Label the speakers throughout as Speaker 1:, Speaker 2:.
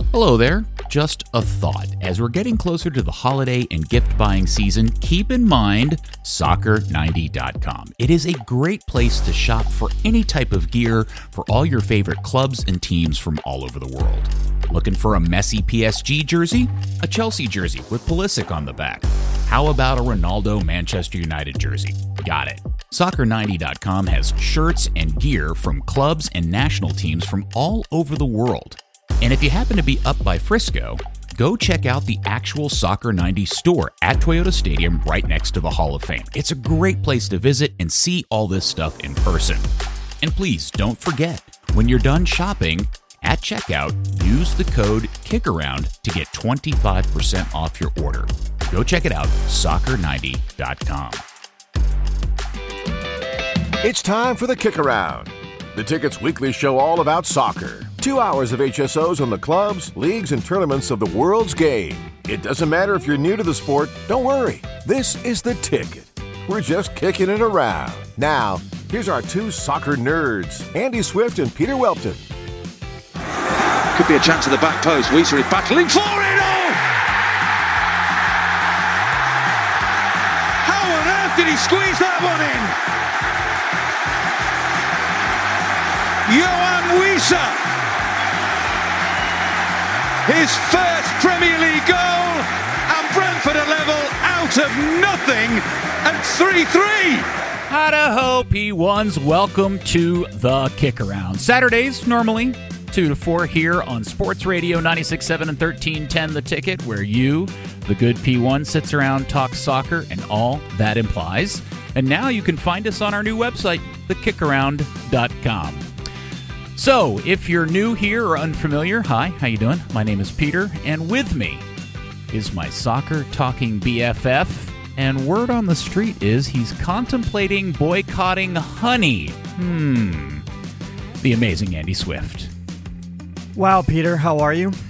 Speaker 1: Hello there. Just a thought. As we're getting closer to the holiday and gift buying season, keep in mind Soccer90.com. It is a great place to shop for any type of gear for all your favorite clubs and teams from all over the world. Looking for a messy PSG jersey? A Chelsea jersey with Pulisic on the back. How about a Ronaldo Manchester United jersey? Got it. Soccer90.com has shirts and gear from clubs and national teams from all over the world. And if you happen to be up by Frisco, go check out the actual Soccer 90 store at Toyota Stadium right next to the Hall of Fame. It's a great place to visit and see all this stuff in person. And please don't forget, when you're done shopping, at checkout, use the code KICKAROUND to get 25% off your order. Go check it out, Soccer90.com.
Speaker 2: It's time for the Kick Around, the Ticket's weekly show all about soccer. 2 hours of HSOs on the clubs, leagues, and tournaments of the world's game. It doesn't matter if you're new to the sport, don't worry. This is the Ticket. We're just kicking it around. Now, here's our two soccer nerds, Andy Swift and Peter Welton.
Speaker 3: Could be a chance at the back post. Weiser is battling for it. Oh! How on earth did he squeeze that one in? Yoane Wissa. His first Premier League goal, and Brentford are level out of nothing at 3-3.
Speaker 1: Idaho P1s, welcome to the Kick Around. Saturdays, normally 2 to 4 here on Sports Radio 96.7 and 1310 The Ticket, where you, the good P1, sits around, talks soccer, and all that implies. And now you can find us on our new website, thekickaround.com. So, if you're new here or unfamiliar, hi, how you doing? My name is Peter, and with me is my soccer-talking BFF, and word on the street is he's contemplating boycotting honey. The amazing Andy Swift.
Speaker 4: Wow, Peter, how are you?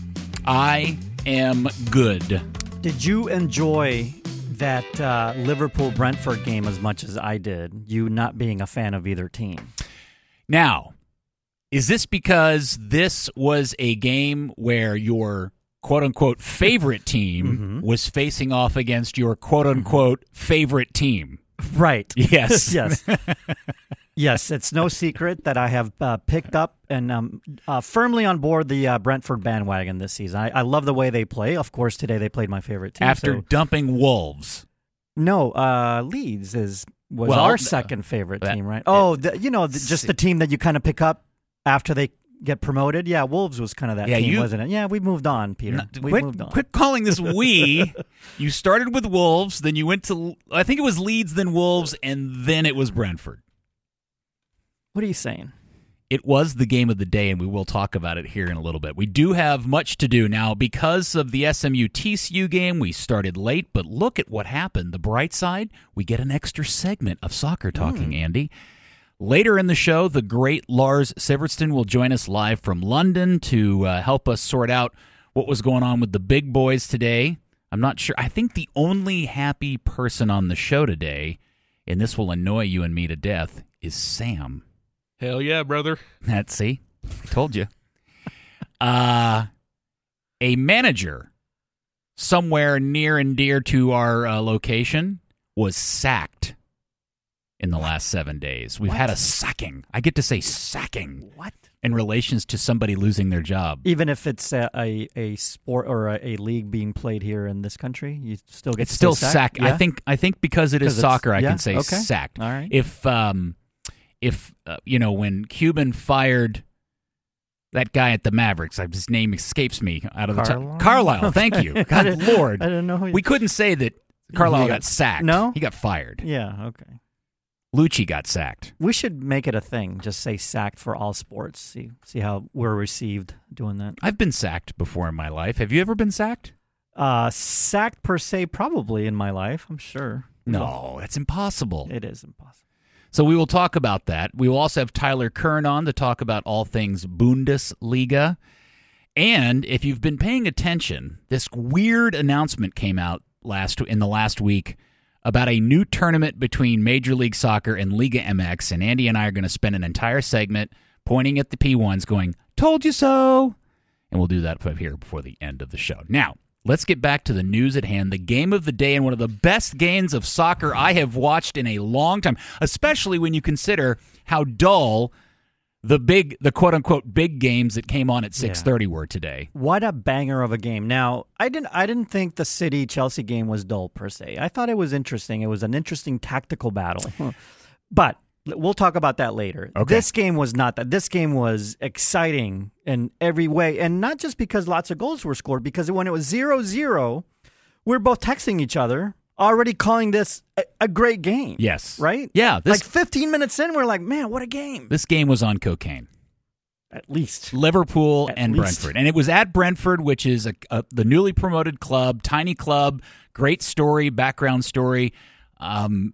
Speaker 1: I am good.
Speaker 4: Did you enjoy that Liverpool-Brentford game as much as I did, you not being a fan of either team?
Speaker 1: Now, is this because this was a game where your quote-unquote favorite team was facing off against your quote-unquote favorite team?
Speaker 4: Right.
Speaker 1: Yes.
Speaker 4: Yes. Yes, it's no secret that I have picked up and firmly on board the Brentford bandwagon this season. I love the way they play. Of course, today they played my favorite team.
Speaker 1: After dumping Wolves.
Speaker 4: No, Leeds was our second favorite team, right? Just the team that you kind of pick up after they get promoted. Yeah, Wolves was kind of that team, wasn't it? Yeah, we moved on, Peter. Moved on.
Speaker 1: Quit calling this we. You started with Wolves, then you went to, I think it was Leeds, then Wolves, and then it was Brentford.
Speaker 4: What are you saying?
Speaker 1: It was the game of the day, and we will talk about it here in a little bit. We do have much to do. Now, because of the SMU-TCU game, we started late, but look at what happened. The bright side, we get an extra segment of soccer talking, Andy. Later in the show, the great Lars Sivertsen will join us live from London to help us sort out what was going on with the big boys today. I'm not sure. I think the only happy person on the show today, and this will annoy you and me to death, is Sam.
Speaker 5: Hell yeah, brother.
Speaker 1: See? I told you. A manager somewhere near and dear to our location was sacked in the last 7 days. We've had a sacking. I get to say sacking.
Speaker 4: What?
Speaker 1: In relations to somebody losing their job.
Speaker 4: Even if it's a sport or a league being played here in this country, you still get
Speaker 1: it's
Speaker 4: to
Speaker 1: still
Speaker 4: say
Speaker 1: sacked.
Speaker 4: Yeah?
Speaker 1: I think because it is soccer, I can say
Speaker 4: okay.
Speaker 1: sacked.
Speaker 4: All right.
Speaker 1: If when Cuban fired that guy at the Mavericks, his name escapes me out of the top. Carlisle, thank you. God Lord.
Speaker 4: I didn't know who
Speaker 1: we couldn't say that Carlisle got sacked.
Speaker 4: No?
Speaker 1: He got fired.
Speaker 4: Yeah, okay.
Speaker 1: Lucci got sacked.
Speaker 4: We should make it a thing. Just say sacked for all sports. See how we're received doing that.
Speaker 1: I've been sacked before in my life. Have you ever been sacked?
Speaker 4: Sacked per se, probably in my life, I'm sure.
Speaker 1: No, that's impossible.
Speaker 4: It is impossible.
Speaker 1: So we will talk about that. We will also have Tyler Kern on to talk about all things Bundesliga. And if you've been paying attention, this weird announcement came out in the last week about a new tournament between Major League Soccer and Liga MX, and Andy and I are going to spend an entire segment pointing at the P1s going, told you so. and we'll do that here before the end of the show. Now, let's get back to the news at hand, the game of the day, and one of the best games of soccer I have watched in a long time, especially when you consider how dull the quote-unquote big games that came on at 6:30 were today.
Speaker 4: What a banger of a game. Now, I didn't think the City-Chelsea game was dull per se. I thought it was interesting. It was an interesting tactical battle. But we'll talk about that later.
Speaker 1: Okay.
Speaker 4: This game was not that. This game was exciting in every way, and not just because lots of goals were scored, because when it was 0-0, we were both texting each other, already calling this a great game.
Speaker 1: Yes.
Speaker 4: Right?
Speaker 1: Yeah.
Speaker 4: Like 15 minutes in, we're like, man, what a game.
Speaker 1: This game was on cocaine.
Speaker 4: At least.
Speaker 1: Liverpool
Speaker 4: At
Speaker 1: and
Speaker 4: least.
Speaker 1: Brentford. And it was at Brentford, which is the newly promoted club, tiny club, great story, background story. And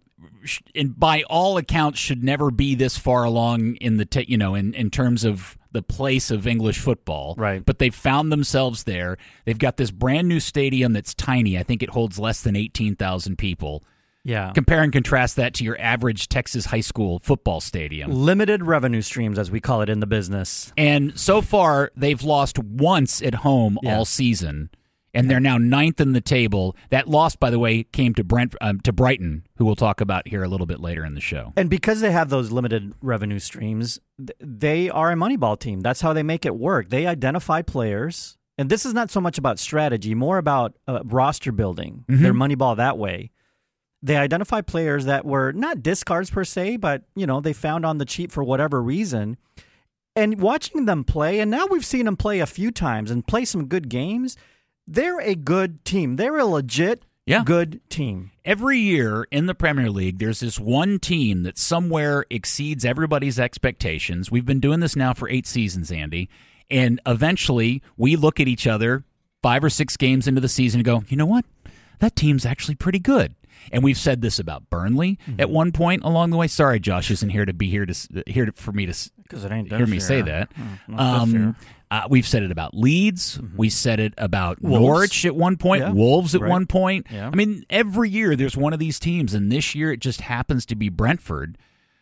Speaker 1: by all accounts, should never be this far along in the in terms of the place of English football.
Speaker 4: Right.
Speaker 1: But they've found themselves there. They've got this brand new stadium that's tiny. I think it holds less than 18,000 people.
Speaker 4: Yeah.
Speaker 1: Compare and contrast that to your average Texas high school football stadium.
Speaker 4: Limited revenue streams, as we call it in the business.
Speaker 1: And so far, they've lost once at home all season. And they're now 9th in the table. That loss, by the way, came to Brighton, who we'll talk about here a little bit later in the show.
Speaker 4: And because they have those limited revenue streams, they are a Moneyball team. That's how they make it work. They identify players, and this is not so much about strategy, more about roster building.
Speaker 1: Mm-hmm.
Speaker 4: They're Moneyball that way. They identify players that were not discards per se, but they found on the cheap for whatever reason. And watching them play, and now we've seen them play a few times and play some good games. They're a good team. They're a legit good team.
Speaker 1: Every year in the Premier League, there's this one team that somewhere exceeds everybody's expectations. We've been doing this now for 8 seasons, Andy. And eventually, we look at each other 5 or 6 games into the season and go, you know what? That team's actually pretty good. And we've said this about Burnley at one point along the way. Sorry, Josh isn't here for me to hear me say that. We've said it about Leeds. Mm-hmm. We said it about
Speaker 4: Wolves.
Speaker 1: Norwich at one point. Wolves at one point.
Speaker 4: Yeah.
Speaker 1: I mean, every year there's one of these teams, and this year it just happens to be Brentford,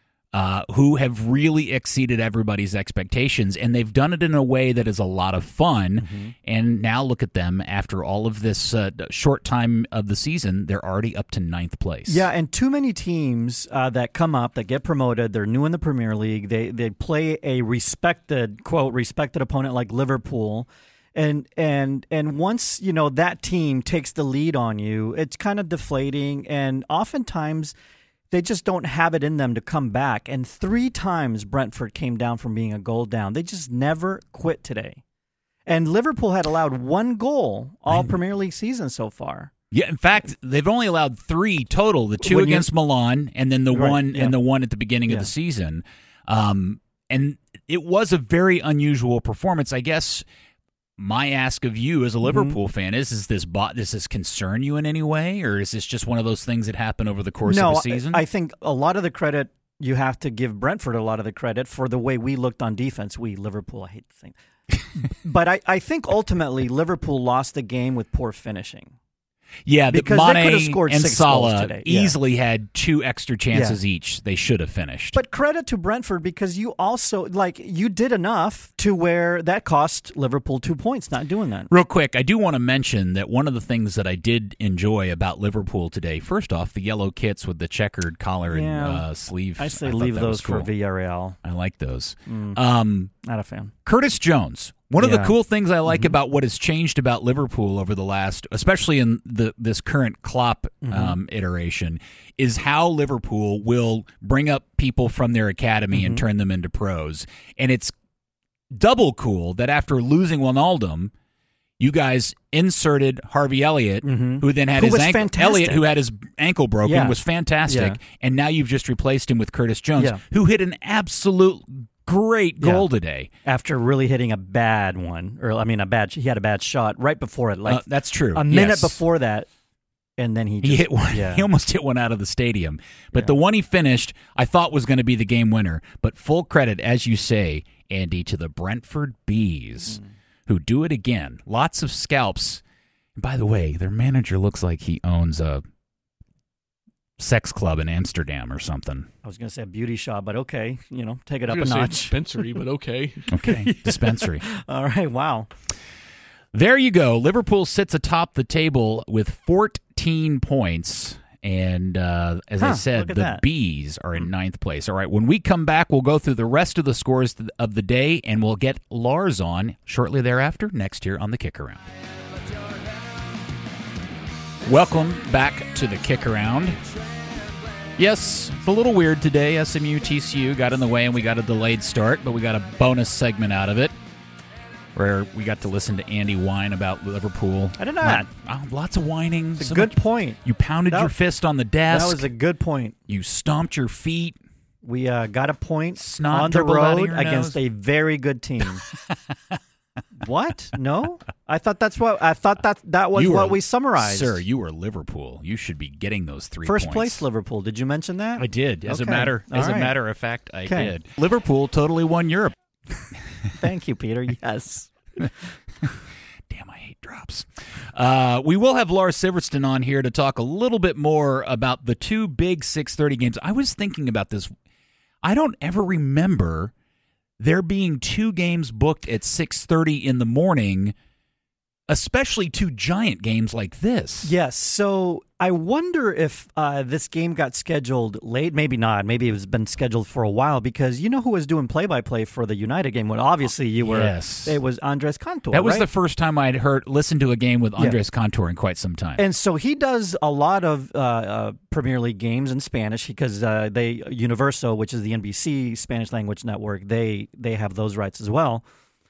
Speaker 1: who have really exceeded everybody's expectations, and they've done it in a way that is a lot of fun. Mm-hmm. And now look at them after all of this short time of the season, they're already up to 9th place.
Speaker 4: Yeah, and too many teams that come up, that get promoted, they're new in the Premier League, they play a respected opponent like Liverpool. And once, that team takes the lead on you, it's kind of deflating, and oftentimes they just don't have it in them to come back. And 3 times Brentford came down from being a goal down. They just never quit today. And Liverpool had allowed 1 goal all Premier League season so far.
Speaker 1: Yeah, in fact, they've only allowed 3 total, the 2 against Milan and then the one and the one at the beginning of the season. And it was a very unusual performance. I guess my ask of you as a Liverpool fan does this concern you in any way, or is this just one of those things that happen over the course of a season?
Speaker 4: I think a lot of the credit, you have to give Brentford a lot of the credit for the way we looked on defense. Liverpool, I hate to think. But I think ultimately Liverpool lost the game with poor finishing.
Speaker 1: Yeah,
Speaker 4: because
Speaker 1: Mane
Speaker 4: they could have scored
Speaker 1: and
Speaker 4: 6
Speaker 1: Salah
Speaker 4: goals today.
Speaker 1: Easily had 2 extra chances each. They should have finished.
Speaker 4: But credit to Brentford, because you also you did enough to where that cost Liverpool 2 points. Not doing that.
Speaker 1: Real quick, I do want to mention that one of the things that I did enjoy about Liverpool today, first off, the yellow kits with the checkered collar and sleeve.
Speaker 4: I say leave those for Villarreal.
Speaker 1: I like those.
Speaker 4: Not a fan.
Speaker 1: Curtis Jones. One of the cool things I like about what has changed about Liverpool over the last, especially in this current Klopp iteration, is how Liverpool will bring up people from their academy and turn them into pros. And it's double cool that after losing Wijnaldum, you guys inserted Harvey Elliott, who then had his ankle broken, was fantastic, and now you've just replaced him with Curtis Jones, who hit an absolute great goal today
Speaker 4: after really hitting a bad one, he had a bad shot right before it.
Speaker 1: That's true.
Speaker 4: A minute before that, and then he
Speaker 1: hit one. Yeah. He almost hit one out of the stadium. But the one he finished, I thought was going to be the game winner. But full credit, as you say, Andy, to the Brentford Bees, who do it again. Lots of scalps. And by the way, their manager looks like he owns a sex club in Amsterdam or something.
Speaker 4: I was going to say a beauty shop, but okay, take it up a notch.
Speaker 5: Dispensary, but okay.
Speaker 1: Okay, dispensary.
Speaker 4: All right, wow.
Speaker 1: There you go. Liverpool sits atop the table with 14 points. And as I said, the Bees are in 9th place. All right, when we come back, we'll go through the rest of the scores of the day, and we'll get Lars on shortly thereafter, next year on the Kick Around. Welcome back to the Kick Around. Yes, it's a little weird today. SMU TCU got in the way, and we got a delayed start, but we got a bonus segment out of it, where we got to listen to Andy whine about Liverpool.
Speaker 4: I did not.
Speaker 1: Lots of whining.
Speaker 4: It's a good point.
Speaker 1: You pounded your fist on the desk.
Speaker 4: That was a good point.
Speaker 1: You stomped your feet.
Speaker 4: We got a point
Speaker 1: Snot
Speaker 4: on the road against a very good team. What? No? I thought that was what we summarized.
Speaker 1: Sir, you were Liverpool. You should be getting those 3 points.
Speaker 4: First place Liverpool. Did you mention that?
Speaker 1: I did. As a matter of fact, I did.
Speaker 4: Liverpool
Speaker 1: totally won Europe.
Speaker 4: Thank you, Peter. Yes.
Speaker 1: Damn, I hate drops. We will have Lars Sivertsen on here to talk a little bit more about the 2 big 6:30 games. I was thinking about this. I don't ever remember there being 2 games booked at 6:30 in the morning, especially 2 giant games like this.
Speaker 4: Yes, so I wonder if this game got scheduled late. Maybe not. Maybe it's been scheduled for a while, because you know who was doing play-by-play for the United game? Well, obviously you were.
Speaker 1: Yes.
Speaker 4: It was Andres Cantor.
Speaker 1: That was the first time I'd listened to a game with Andres Cantor in quite some time.
Speaker 4: And so he does a lot of Premier League games in Spanish, because Universo, which is the NBC Spanish language network, they have those rights as well.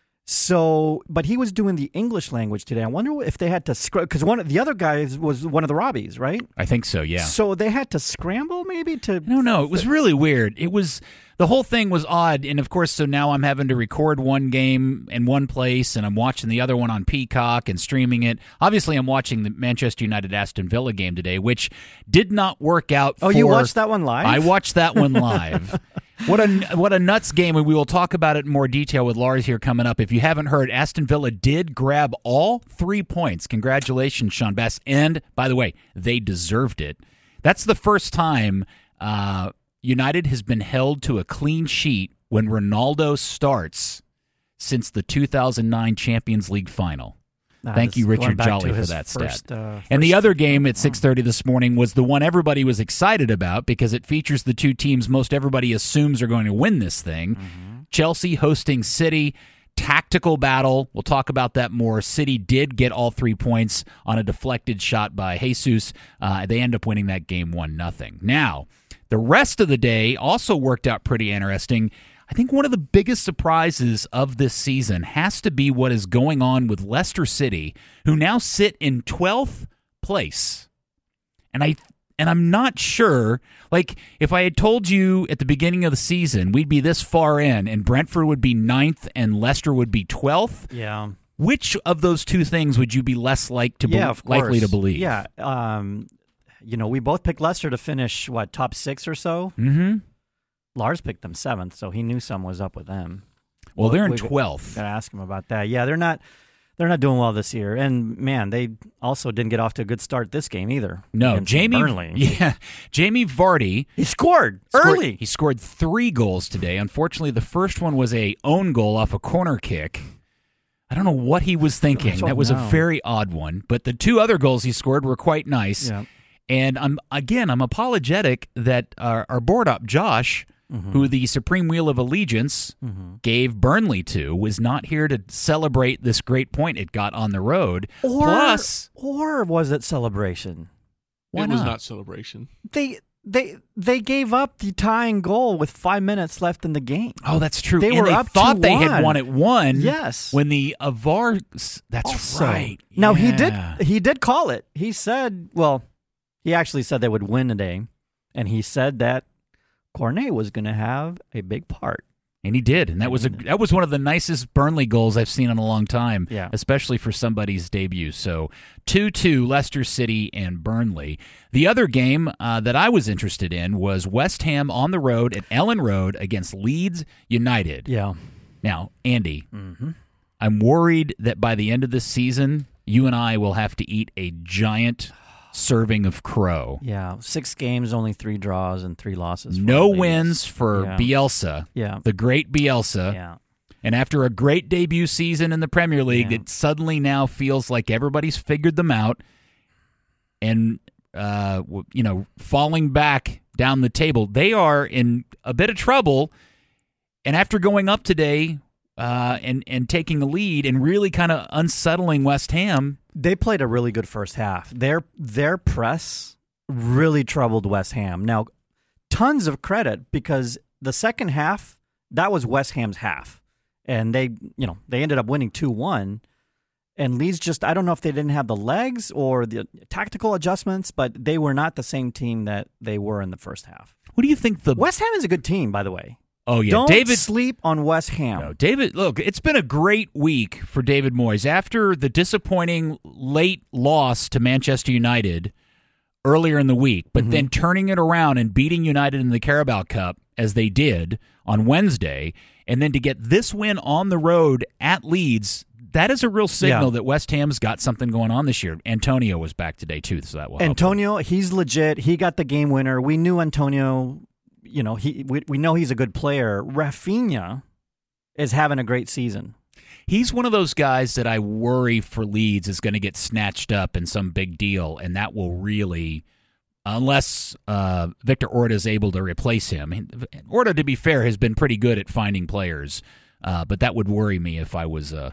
Speaker 4: So, but he was doing the English language today. I wonder if they had to because one of the other guys was one of the Robbies, right?
Speaker 1: I think so, yeah.
Speaker 4: So they had to scramble maybe to...
Speaker 1: No, it was really weird. The whole thing was odd, and of course, so now I'm having to record one game in one place, and I'm watching the other one on Peacock and streaming it. Obviously, I'm watching the Manchester United-Aston Villa game today, which did not work out.
Speaker 4: Oh, you watched that one live?
Speaker 1: I watched that one live. What a nuts game, and we will talk about it in more detail with Lars here coming up. If you haven't heard, Aston Villa did grab all 3 points. Congratulations, Sean Bass. And, by the way, they deserved it. That's the first time United has been held to a clean sheet when Ronaldo starts since the 2009 Champions League final. Thank you, Richard Jolly, for that stat. And the other game at 6:30 this morning was the one everybody was excited about, because it features the 2 teams most everybody assumes are going to win this thing. Mm-hmm. Chelsea hosting City. Tactical battle. We'll talk about that more. City did get all 3 points on a deflected shot by Jesus. They end up winning that game 1-0. Now, the rest of the day also worked out pretty interesting. I think one of the biggest surprises of this season has to be what is going on with Leicester City, who now sit in 12th place. And I'm not sure, like, if I had told you at the beginning of the season we'd be this far in and Brentford would be 9th and Leicester would be 12th,
Speaker 4: yeah,
Speaker 1: which of those 2 things would you be less likely to believe?
Speaker 4: Yeah, we both picked Leicester to finish, top 6 or so?
Speaker 1: Mm-hmm.
Speaker 4: Lars picked them 7th, so he knew something was up with them.
Speaker 1: Well, they're in 12th.
Speaker 4: Got to ask him about that. Yeah, they're not doing well this year. And, man, they also didn't get off to a good start this game either.
Speaker 1: No, Jamie Vardy.
Speaker 4: He scored early.
Speaker 1: He scored 3 goals today. Unfortunately, the first one was a own goal off a corner kick. I don't know what he was thinking. That was a very odd one. But the 2 other goals he scored were quite nice.
Speaker 4: Yeah.
Speaker 1: And I'm apologetic that our board op, Josh, who the Supreme Wheel of Allegiance gave Burnley to, was not here to celebrate this great point it got on the road.
Speaker 4: Or was it celebration?
Speaker 1: Why
Speaker 5: it
Speaker 1: not?
Speaker 5: Was not celebration.
Speaker 4: They gave up the tying goal with 5 minutes left in the game.
Speaker 1: Oh, that's true.
Speaker 4: They were up
Speaker 1: thought
Speaker 4: 2-1.
Speaker 1: They had won at 1.
Speaker 4: Yes.
Speaker 1: When the VAR. That's also, right.
Speaker 4: Now
Speaker 1: yeah.
Speaker 4: he did call it. He said, he actually said they would win today, and he said that Cornet was going to have a big part.
Speaker 1: And he did, and that was one of the nicest Burnley goals I've seen in a long time, especially for somebody's debut. So 2-2, Leicester City and Burnley. The other game that I was interested in was West Ham on the road at Ellen Road against Leeds United.
Speaker 4: Yeah.
Speaker 1: Now, Andy, I'm worried that by the end of this season, you and I will have to eat a giant serving of crow.
Speaker 4: Yeah, 6 games, only 3 draws and 3 losses.
Speaker 1: No wins for Bielsa.
Speaker 4: Yeah.
Speaker 1: The great Bielsa.
Speaker 4: Yeah.
Speaker 1: And after a great debut season in the Premier League, it suddenly now feels like everybody's figured them out and, falling back down the table. They are in a bit of trouble. And after going up today and taking a lead and really kind of unsettling West Ham.
Speaker 4: They played a really good first half. Their press really troubled West Ham. Now, tons of credit because the second half, that was West Ham's half. And they ended up winning 2-1. And Leeds just, I don't know if they didn't have the legs or the tactical adjustments, but they were not the same team that they were in the first half.
Speaker 1: What do you think
Speaker 4: West Ham is a good team, by the way.
Speaker 1: Oh, yeah.
Speaker 4: Don't sleep on West Ham.
Speaker 1: No, David, look, it's been a great week for David Moyes. After the disappointing late loss to Manchester United earlier in the week, but then turning it around and beating United in the Carabao Cup, as they did on Wednesday, and then to get this win on the road at Leeds, that is a real signal that West Ham's got something going on this year. Antonio was back today, too, so that will help.
Speaker 4: Antonio, he's legit. He got the game winner. We knew Antonio, we know he's a good player. Rafinha is having a great season.
Speaker 1: He's one of those guys that I worry for Leeds is going to get snatched up in some big deal, and that will really, unless Victor Orta is able to replace him. Orta, to be fair, has been pretty good at finding players, but that would worry me if I was a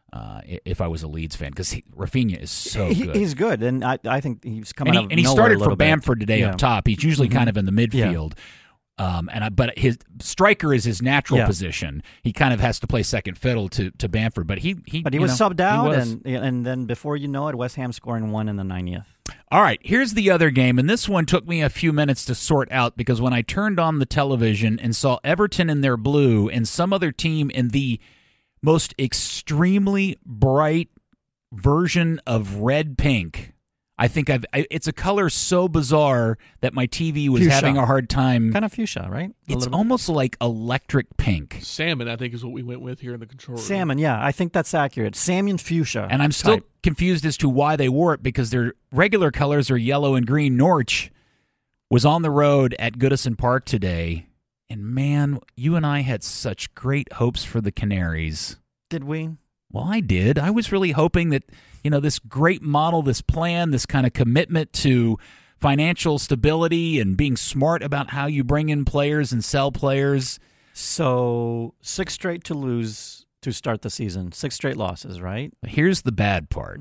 Speaker 1: Leeds fan, because Rafinha is so good.
Speaker 4: He's good, and I think he's coming out of
Speaker 1: and he
Speaker 4: nowhere
Speaker 1: started for Bamford today up top. He's usually kind of in the midfield. But his striker is his natural position. He kind of has to play second fiddle to Bamford. But he
Speaker 4: was subbed out, and then before you know it, West Ham scoring 1 in the 90th.
Speaker 1: All right, here's the other game, and this one took me a few minutes to sort out because when I turned on the television and saw Everton in their blue and some other team in the most extremely bright version of red-pink. I think it's a color so bizarre that my TV was having a hard time.
Speaker 4: Kind of fuchsia, right?
Speaker 1: It's almost like electric pink.
Speaker 5: Salmon, I think, is what we went with here in the control room.
Speaker 4: Salmon, yeah. I think that's accurate. Salmon fuchsia.
Speaker 1: And I'm still confused as to why they wore it because their regular colors are yellow and green. Norwich was on the road at Goodison Park today. And, man, you and I had such great hopes for the Canaries.
Speaker 4: Did we?
Speaker 1: Well, I did. I was really hoping that, this great model, this plan, this kind of commitment to financial stability and being smart about how you bring in players and sell players.
Speaker 4: So 6 straight to lose to start the season. 6 straight losses, right?
Speaker 1: Here's the bad part.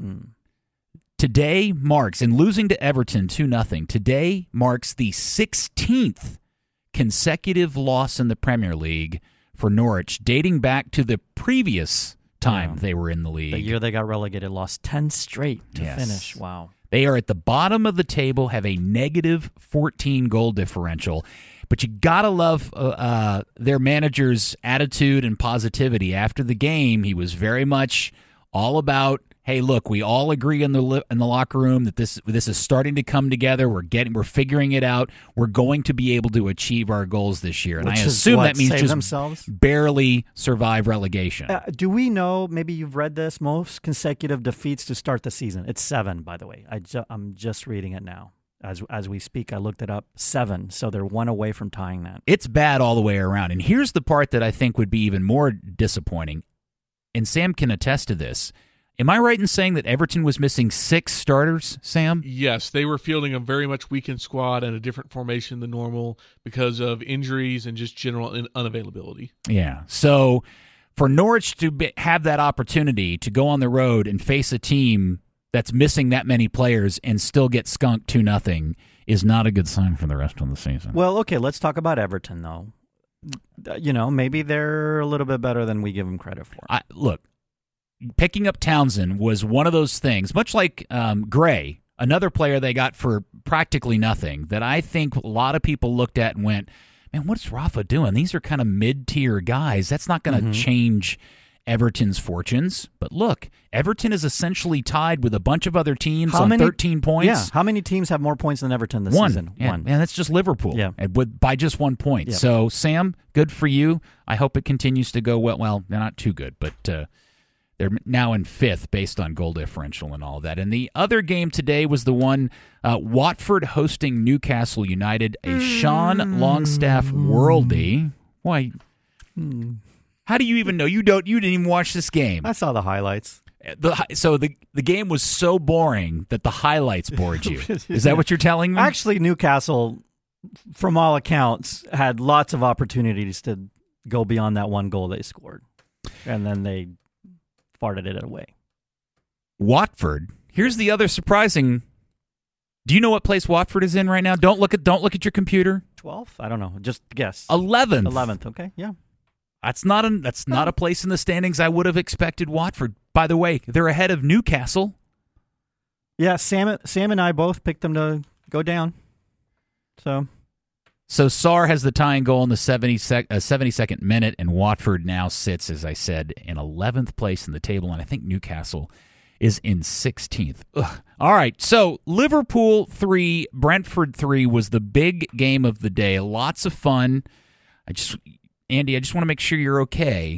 Speaker 1: Today marks, and losing to Everton 2-0, today marks the 16th consecutive loss in the Premier League for Norwich, dating back to the previous time they were in the league.
Speaker 4: The year they got relegated, lost 10 straight to finish. Wow.
Speaker 1: They are at the bottom of the table, have a negative 14 goal differential. But you got to love their manager's attitude and positivity. After the game, he was very much all about, hey, look, we all agree in the locker room that this is starting to come together. We're figuring it out. We're going to be able to achieve our goals this year. And I assume that means just barely survive relegation.
Speaker 4: Do we know, maybe you've read this, most consecutive defeats to start the season? It's 7, by the way. I'm just reading it now. As we speak, I looked it up, 7. So they're 1 away from tying that.
Speaker 1: It's bad all the way around. And here's the part that I think would be even more disappointing. And Sam can attest to this. Am I right in saying that Everton was missing 6 starters, Sam?
Speaker 5: Yes, they were fielding a very much weakened squad and a different formation than normal because of injuries and just general unavailability.
Speaker 1: Yeah, so for Norwich to have that opportunity to go on the road and face a team that's missing that many players and still get skunked 2-0 is not a good sign for the rest of the season.
Speaker 4: Well, okay, let's talk about Everton, though. Maybe they're a little bit better than we give them credit for.
Speaker 1: Look. Picking up Townsend was one of those things, much like Gray, another player they got for practically nothing, that I think a lot of people looked at and went, man, what's Rafa doing? These are kind of mid-tier guys. That's not going to change Everton's fortunes. But look, Everton is essentially tied with a bunch of other teams on 13 points.
Speaker 4: Yeah, how many teams have more points than Everton this season?
Speaker 1: One. And that's just Liverpool.
Speaker 4: Yeah.
Speaker 1: By just 1 point. Yeah. So, Sam, good for you. I hope it continues to go well. Well, they're not too good, but... they're now in 5th based on goal differential and all that. And the other game today was the one Watford hosting Newcastle United, a Sean Longstaff worldie. Why? How do you even know? You didn't even watch this game.
Speaker 4: I saw the highlights.
Speaker 1: So the game was so boring that the highlights bored you. Is that what you're telling me?
Speaker 4: Actually, Newcastle, from all accounts, had lots of opportunities to go beyond that one goal they scored, and then they farted it away.
Speaker 1: Watford. Here's the other surprising. Do you know what place Watford is in right now? Don't look at your computer.
Speaker 4: 12th? I don't know. Just guess.
Speaker 1: 11th.
Speaker 4: 11th. Okay. Yeah.
Speaker 1: That's not a place in the standings I would have expected Watford. By the way, they're ahead of Newcastle.
Speaker 4: Yeah, Sam and I both picked them to go down. So
Speaker 1: Sarr has the tying goal in the 72nd minute, and Watford now sits, as I said, in 11th place in the table, and I think Newcastle is in 16th. Ugh. All right, so Liverpool 3, Brentford 3 was the big game of the day. Lots of fun. Andy, I just want to make sure you're okay.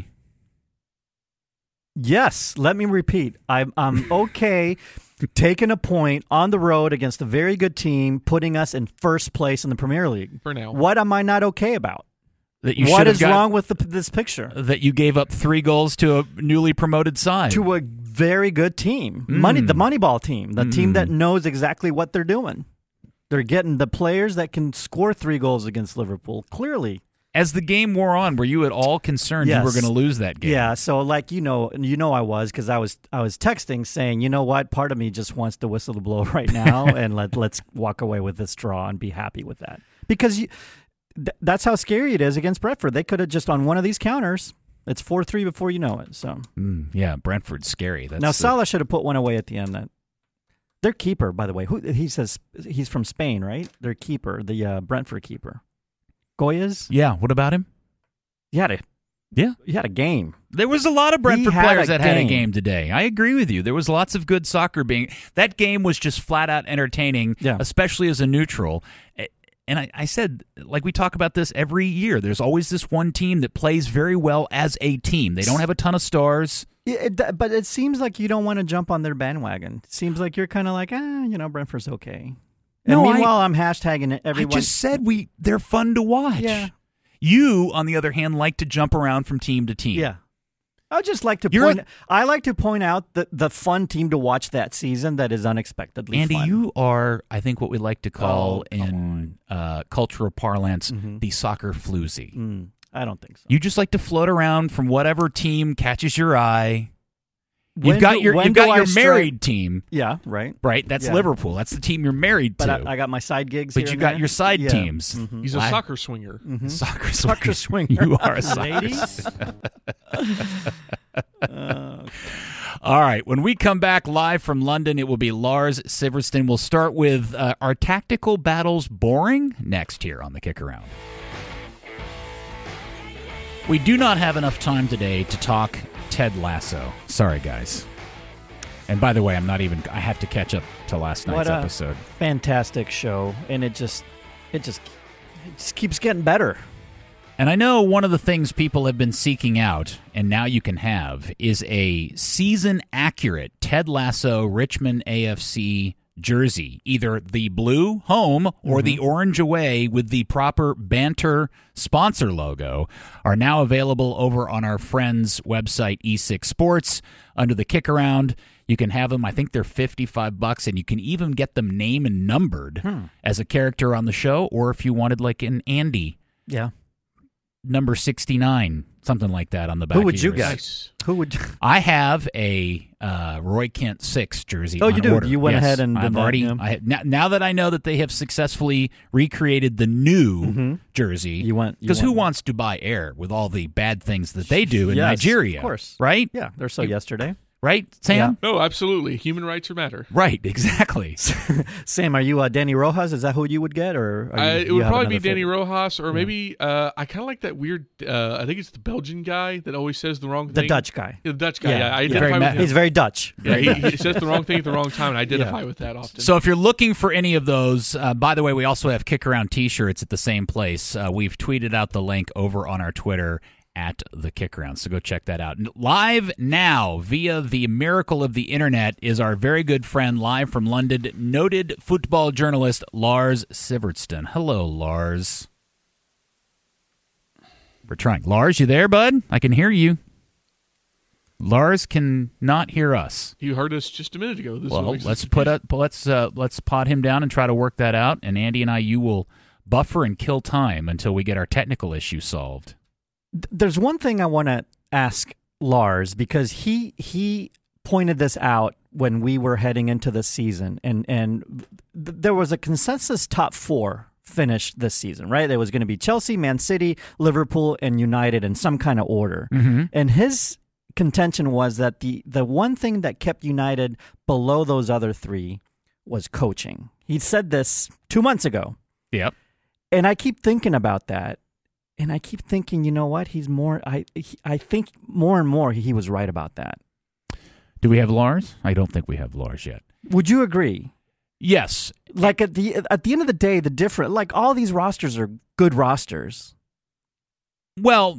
Speaker 4: Yes, let me repeat. I'm okay taking a point on the road against a very good team, putting us in first place in the Premier League.
Speaker 5: For now.
Speaker 4: What am I not okay about?
Speaker 1: What
Speaker 4: is wrong with this picture?
Speaker 1: That you gave up 3 goals to a newly promoted side.
Speaker 4: To a very good team. The Moneyball team. The team that knows exactly what they're doing. They're getting the players that can score 3 goals against Liverpool, clearly.
Speaker 1: As the game wore on, were you at all concerned you were going to lose that game?
Speaker 4: Yeah, so like I was, because I was texting saying, you know what, part of me just wants to whistle the blow right now and let's walk away with this draw and be happy with that. Because that's how scary it is against Brentford. They could have just on one of these counters, it's 4-3 before you know it. So
Speaker 1: yeah, Brentford's scary.
Speaker 4: Now Salah should have put one away at the end. Their keeper, by the way, he says he's from Spain, right? Their keeper, the Brentford keeper. Goyes?
Speaker 1: Yeah, what about him?
Speaker 4: He had a game.
Speaker 1: There was a lot of Brentford players that had a game today. I agree with you. There was lots of good soccer that game was just flat out entertaining, especially as a neutral. And I said, like we talk about this every year, there's always this one team that plays very well as a team. They don't have a ton of stars.
Speaker 4: Yeah, but it seems like you don't want to jump on their bandwagon. It seems like you're kind of like, Brentford's okay. And meanwhile, I'm hashtagging everyone.
Speaker 1: I just said they're fun to watch.
Speaker 4: Yeah.
Speaker 1: You, on the other hand, like to jump around from team to team.
Speaker 4: Yeah. I just like to point out the fun team to watch that season that is unexpectedly
Speaker 1: Andy,
Speaker 4: fun.
Speaker 1: you are, I think, what we like to call in cultural parlance, the soccer floozy.
Speaker 4: I don't think so.
Speaker 1: You just like to float around from whatever team catches your eye. You've got your married team.
Speaker 4: Yeah, right.
Speaker 1: Right, that's Liverpool. That's the team you're married to.
Speaker 4: But I got my side gigs
Speaker 1: But you got your side teams.
Speaker 5: Mm-hmm. He's a soccer swinger.
Speaker 1: Mm-hmm. Soccer swinger. You are a soccer swinger. All right, when we come back live from London, it will be Lars Sivertsen. We'll start with Are Tactical Battles Boring? Next here on the Kick Around. We do not have enough time today to talk Ted Lasso. Sorry, guys. And by the way, I have to catch up to last night's episode.
Speaker 4: Fantastic show, and it just keeps getting better.
Speaker 1: And I know one of the things people have been seeking out, and now you can have, is a season-accurate Ted Lasso Richmond AFC jersey, either the blue home or the orange away with the proper banter sponsor logo, are now available over on our friends' website, E6 Sports, under the Kick Around. You can have them. I think they're $55, and you can even get them name and numbered as a character on the show, or if you wanted like an Andy.
Speaker 4: Yeah.
Speaker 1: Number 69, something like that on the back.
Speaker 4: Who would you
Speaker 1: get?
Speaker 4: Nice. Who would?
Speaker 1: I have a Roy Kent 6 jersey.
Speaker 4: Oh, you do?
Speaker 1: Order.
Speaker 4: You went ahead and
Speaker 1: I've already. Now that I know that they have successfully recreated the new jersey, because who wants to buy air with all the bad things that they do in Nigeria?
Speaker 4: Of course,
Speaker 1: right?
Speaker 4: Yeah, they're so yesterday.
Speaker 1: Right, Sam?
Speaker 5: Yeah. No, absolutely. Human rights matter.
Speaker 1: Right, exactly.
Speaker 4: Sam, are you Danny Rojas? Is that who you would get, or
Speaker 5: it would probably be Danny Rojas, or maybe I kind of like that weird. I think it's the Belgian guy that always says the wrong thing.
Speaker 4: The Dutch guy.
Speaker 5: The Dutch guy. Yeah, I identify with him.
Speaker 4: He's very Dutch.
Speaker 5: Yeah, he says the wrong thing at the wrong time, and I identify with that often.
Speaker 1: So if you're looking for any of those, by the way, we also have Kick Around T-shirts at the same place. We've tweeted out the link over on our Twitter at the Kick Around, so go check that out. Live now via the miracle of the internet is our very good friend live from London, noted football journalist Lars Sivertsen. Hello, Lars. We're trying. Lars, you there, bud? I can hear you. Lars can not hear us.
Speaker 5: You heard us just a minute ago.
Speaker 1: Let's pot him down and try to work that out. And Andy and you will buffer and kill time until we get our technical issue solved.
Speaker 4: There's one thing I want to ask Lars, because he pointed this out when we were heading into the season, and there was a consensus top 4 finish this season, right? There was going to be Chelsea, Man City, Liverpool, and United in some kind of order.
Speaker 1: Mm-hmm.
Speaker 4: And his contention was that the one thing that kept United below those other 3 was coaching. He said this 2 months ago.
Speaker 1: Yep.
Speaker 4: And I keep thinking about that. And I keep thinking, you know what? I think more and more he was right about that.
Speaker 1: Do we have Lars? I don't think we have Lars yet.
Speaker 4: Would you agree?
Speaker 1: Yes.
Speaker 4: Like at the end of the day, all these rosters are good rosters.
Speaker 1: Well,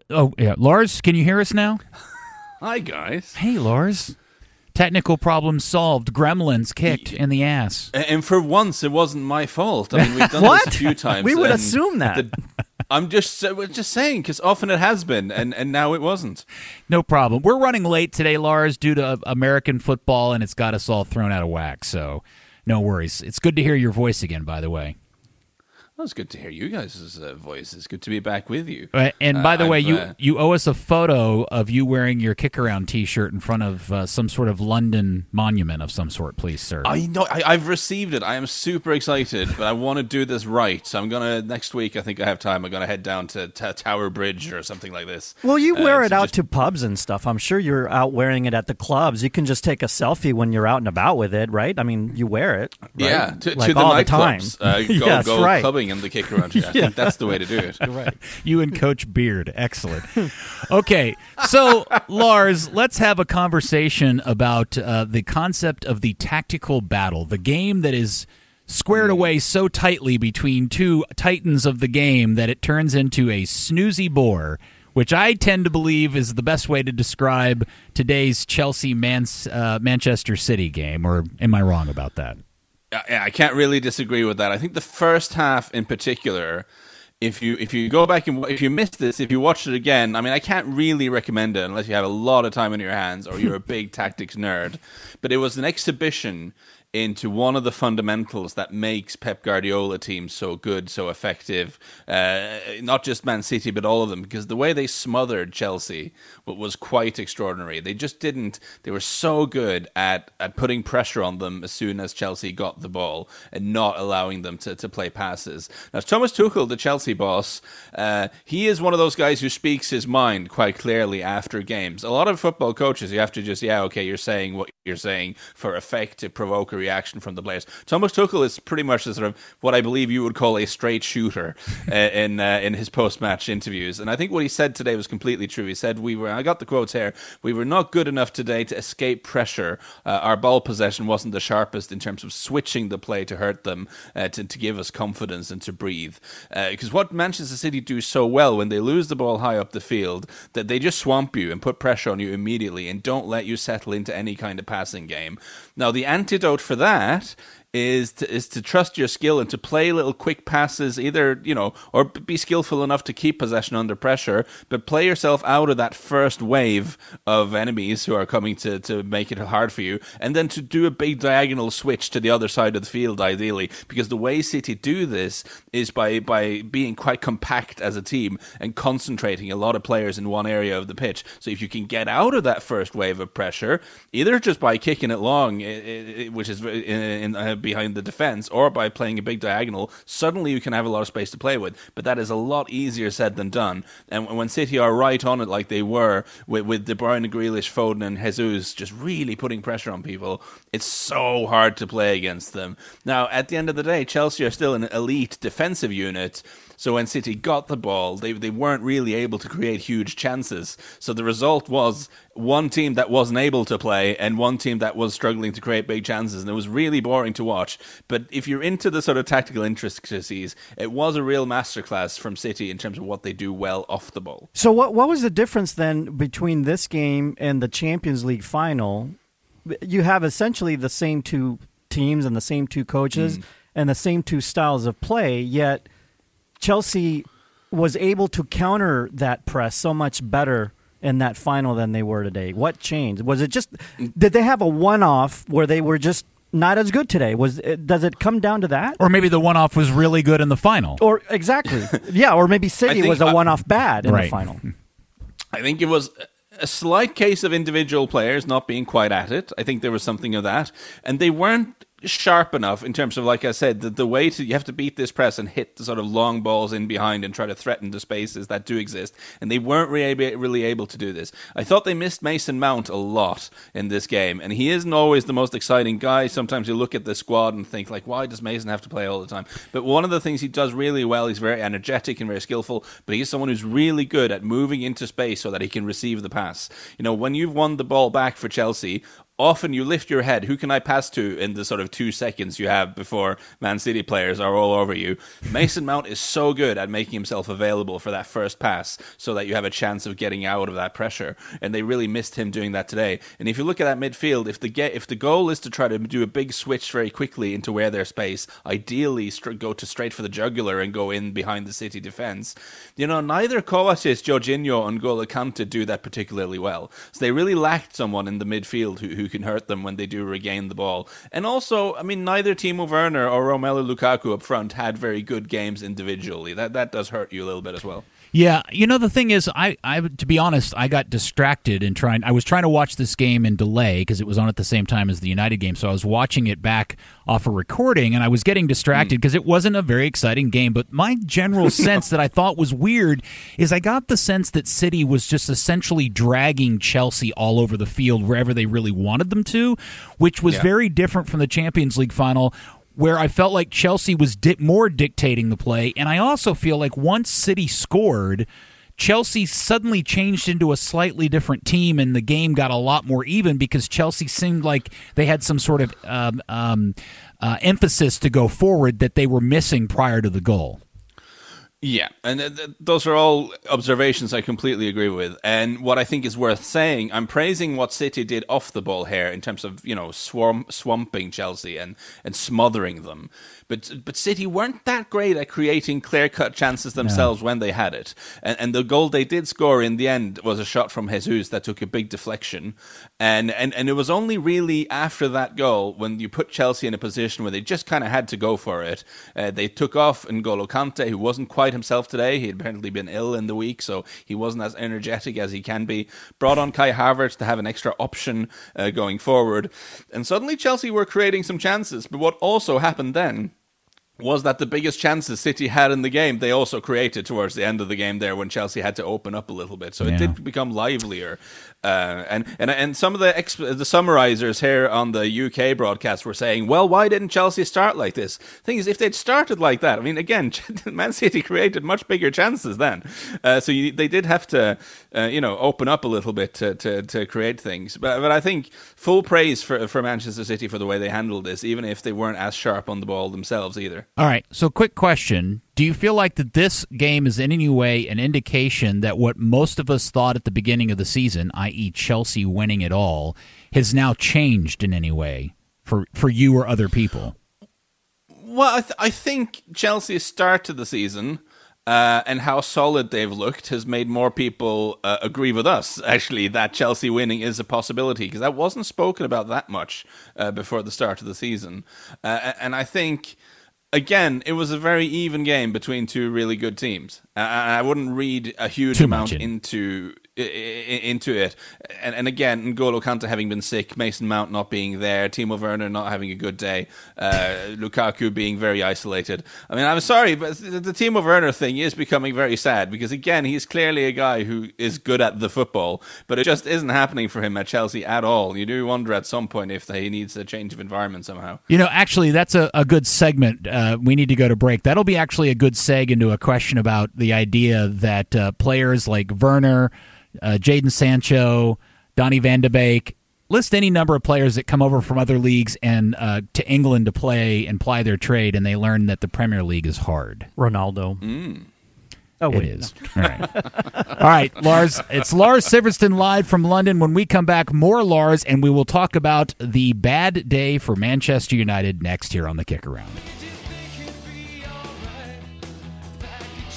Speaker 1: Lars, can you hear us now?
Speaker 6: Hi, guys.
Speaker 1: Hey, Lars. Technical problem solved. Gremlins kicked in the ass.
Speaker 6: And for once, it wasn't my fault. I mean, we've done this a few times.
Speaker 4: We would assume that.
Speaker 6: I'm just saying, because often it has been, and now it wasn't.
Speaker 1: No problem. We're running late today, Lars, due to American football, and it's got us all thrown out of whack, so no worries. It's good to hear your voice again, by the way.
Speaker 6: Well, it's good to hear you guys' voices. It's good to be back with you.
Speaker 1: And by the way, you owe us a photo of you wearing your Kick Around T-shirt in front of some sort of London monument of some sort, please, sir.
Speaker 6: I know. I've received it. I am super excited, but I want to do this right. So I'm going to, next week, I think I have time, I'm going to head down to Tower Bridge or something like this.
Speaker 4: Well, you wear it out to pubs and stuff. I'm sure you're out wearing it at the clubs. You can just take a selfie when you're out and about with it, right? I mean, you wear it. Right?
Speaker 6: Yeah, to
Speaker 4: like
Speaker 6: the
Speaker 4: all
Speaker 6: nightclubs.
Speaker 4: Yes,
Speaker 6: go
Speaker 4: right.
Speaker 6: clubbing in the Kick Around. I think that's the way to do it.
Speaker 1: Right. You and Coach Beard. Excellent. Okay, so, Lars, let's have a conversation about the concept of the tactical battle, the game that is squared away so tightly between 2 titans of the game that it turns into a snoozy bore, which I tend to believe is the best way to describe today's Chelsea-Manchester City game, or am I wrong about that?
Speaker 6: I can't really disagree with that. I think the first half in particular, if you go back and if you missed this, if you watch it again, I mean, I can't really recommend it unless you have a lot of time on your hands or you're a big tactics nerd. But it was an exhibition into one of the fundamentals that makes Pep Guardiola teams so good, so effective, not just Man City, but all of them, because the way they smothered Chelsea was quite extraordinary. They just didn't, they were so good at putting pressure on them as soon as Chelsea got the ball and not allowing them to play passes. Now, Thomas Tuchel, the Chelsea boss, he is one of those guys who speaks his mind quite clearly after games. A lot of football coaches, you have to just, you're saying what you're saying for effect to provoke a reaction from the players. Thomas Tuchel is pretty much a sort of what I believe you would call a straight shooter in his post-match interviews. And I think what he said today was completely true. He said, I got the quotes here, we were not good enough today to escape pressure. Our ball possession wasn't the sharpest in terms of switching the play to hurt them, to give us confidence and to breathe. Because what Manchester City do so well when they lose the ball high up the field, that they just swamp you and put pressure on you immediately and don't let you settle into any kind of passing game. Now, the antidote for that is to trust your skill and to play little quick passes, either, or be skillful enough to keep possession under pressure, but play yourself out of that first wave of enemies who are coming to make it hard for you, and then to do a big diagonal switch to the other side of the field, ideally, because the way City do this is by being quite compact as a team and concentrating a lot of players in one area of the pitch. So if you can get out of that first wave of pressure, either just by kicking it long, which is behind the defense, or by playing a big diagonal, suddenly you can have a lot of space to play with. But that is a lot easier said than done. And when City are right on it like they were, with De Bruyne, Grealish, Foden and Jesus just really putting pressure on people, it's so hard to play against them. Now, at the end of the day, Chelsea are still an elite defensive unit. So when City got the ball, they weren't really able to create huge chances. So the result was one team that wasn't able to play and one team that was struggling to create big chances. And it was really boring to watch. But if you're into the sort of tactical intricacies, it was a real masterclass from City in terms of what they do well off the ball.
Speaker 4: So what was the difference then between this game and the Champions League final? You have essentially the same 2 teams and the same 2 coaches and the same 2 styles of play, yet Chelsea was able to counter that press so much better in that final than they were today? What changed? Was it just, did they have a one-off where they were just not as good today? Does it come down to that?
Speaker 1: Or maybe the one-off was really good in the final.
Speaker 4: Or exactly. Yeah, or maybe City was a one-off bad in the final.
Speaker 6: I think it was a slight case of individual players not being quite at it. I think there was something of that. And they weren't sharp enough in terms of, like I said, the way to, you have to beat this press and hit the sort of long balls in behind and try to threaten the spaces that do exist, and they weren't really able to do this. I thought they missed Mason Mount a lot in this game, and he isn't always the most exciting guy. Sometimes you look at the squad and think, like, why does Mason have to play all the time? But one of the things he does really well, he's very energetic and very skillful, but he's someone who's really good at moving into space so that he can receive the pass. You know, when you've won the ball back for Chelsea, often you lift your head, who can I pass to in the sort of 2 seconds you have before Man City players are all over you? Mason Mount is so good at making himself available for that first pass so that you have a chance of getting out of that pressure. And they really missed him doing that today. And if you look at that midfield, if the goal is to try to do a big switch very quickly into where there's space, ideally go to straight for the jugular and go in behind the City defence, you know, neither Kovacic, Jorginho and N'Golo Kante do that particularly well. So they really lacked someone in the midfield who can hurt them when they do regain the ball. And also, I mean, neither Timo Werner or Romelu Lukaku up front had very good games individually. That does hurt you a little bit as well.
Speaker 1: Yeah, you know, the thing is, I to be honest, I got distracted and I was trying to watch this game in delay because it was on at the same time as the United game, so I was watching it back off a recording, and I was getting distracted because it wasn't a very exciting game. But my general sense that I thought was weird is I got the sense that City was just essentially dragging Chelsea all over the field wherever they really wanted them to, which was very different from the Champions League final, where I felt like Chelsea was more dictating the play. And I also feel like once City scored, Chelsea suddenly changed into a slightly different team, and the game got a lot more even because Chelsea seemed like they had some sort of emphasis to go forward that they were missing prior to the goal.
Speaker 6: Yeah, and those are all observations I completely agree with. And what I think is worth saying, I'm praising what City did off the ball here in terms of, you know, swamping Chelsea and smothering them. But City weren't that great at creating clear-cut chances themselves when they had it. And the goal they did score in the end was a shot from Jesus that took a big deflection. And it was only really after that goal, when you put Chelsea in a position where they just kind of had to go for it, they took off N'Golo Kante, who wasn't quite himself today. He had apparently been ill in the week, so he wasn't as energetic as he can be. Brought on Kai Havertz to have an extra option going forward. And suddenly Chelsea were creating some chances. But what also happened then was that the biggest chances City had in the game, they also created towards the end of the game there when Chelsea had to open up a little bit. So it did become livelier. And some of the summarizers here on the UK broadcast were saying, well, why didn't Chelsea start like this? Thing is, if they'd started like that, I mean, again, Man City created much bigger chances then. They did have to, open up a little bit to create things. But I think full praise for Manchester City for the way they handled this, even if they weren't as sharp on the ball themselves either.
Speaker 1: All right, so quick question. Do you feel like that this game is in any way an indication that what most of us thought at the beginning of the season, i.e. Chelsea winning it all, has now changed in any way for you or other people?
Speaker 6: Well, I think Chelsea's start to the season and how solid they've looked has made more people agree with us, actually, that Chelsea winning is a possibility, because that wasn't spoken about that much before the start of the season. And I think, again, it was a very even game between two really good teams. I wouldn't read a huge amount into it. And again, N'Golo Kante having been sick, Mason Mount not being there, Timo Werner not having a good day, Lukaku being very isolated. I mean, I'm sorry, but the Timo Werner thing is becoming very sad because, again, he's clearly a guy who is good at the football, but it just isn't happening for him at Chelsea at all. You do wonder at some point if he needs a change of environment somehow.
Speaker 1: You know, actually, that's a good segment. We need to go to break. That'll be actually a good seg into a question about the idea that players like Werner, Jadon Sancho, Donny van de Beek, list any number of players that come over from other leagues and to England to play and ply their trade, and they learn that the Premier League is hard.
Speaker 4: Ronaldo.
Speaker 1: Oh, it is. No. All right. All right, Lars. It's Lars Siverston live from London. When we come back, more Lars, and we will talk about the bad day for Manchester United next here on the Kick Around.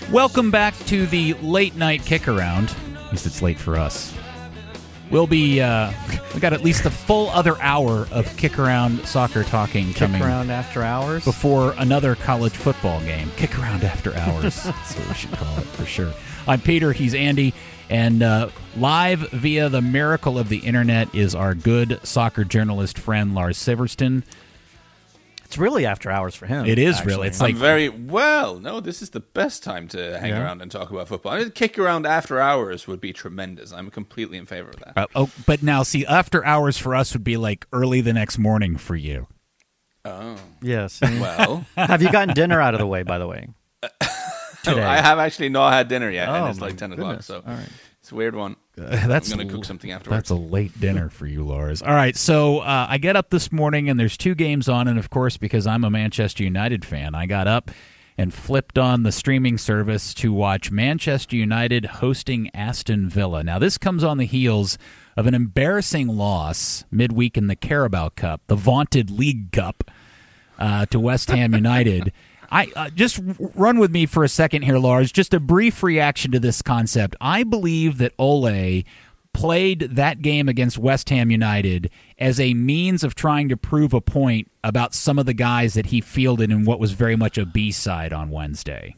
Speaker 1: Welcome back to the late night kick around. At least it's late for us. We'll be, we got at least a full other hour of kick around soccer talking coming.
Speaker 4: Kick around after hours?
Speaker 1: Before another college football game. Kick around after hours. That's what we should call it for sure. I'm Peter, he's Andy, and live via the miracle of the internet is our good soccer journalist friend Lars Sivertsen.
Speaker 4: It's really after hours for him.
Speaker 1: It is
Speaker 4: actually.
Speaker 1: really. It's like
Speaker 6: this is the best time to hang around and talk about football. I mean, kick around after hours would be tremendous. I'm completely in favor of that.
Speaker 1: But now, see, after hours for us would be like early the next morning for you.
Speaker 6: Oh.
Speaker 4: Yes.
Speaker 6: Well.
Speaker 4: Have you gotten dinner out of the way, by the way?
Speaker 6: Today. I have actually not had dinner yet, and it's
Speaker 4: my
Speaker 6: like 10 o'clock,
Speaker 4: goodness.
Speaker 6: so
Speaker 4: All right.
Speaker 6: it's a weird one.
Speaker 1: I'm
Speaker 6: going to cook something afterwards.
Speaker 1: That's a late dinner for you, Lars. All right, so I get up this morning, and there's 2 games on, and of course, because I'm a Manchester United fan, I got up and flipped on the streaming service to watch Manchester United hosting Aston Villa. Now, this comes on the heels of an embarrassing loss midweek in the Carabao Cup, the vaunted League Cup, to West Ham United. I just run with me for a second here, Lars. Just a brief reaction to this concept. I believe that Ole played that game against West Ham United as a means of trying to prove a point about some of the guys that he fielded in what was very much a B-side on Wednesday.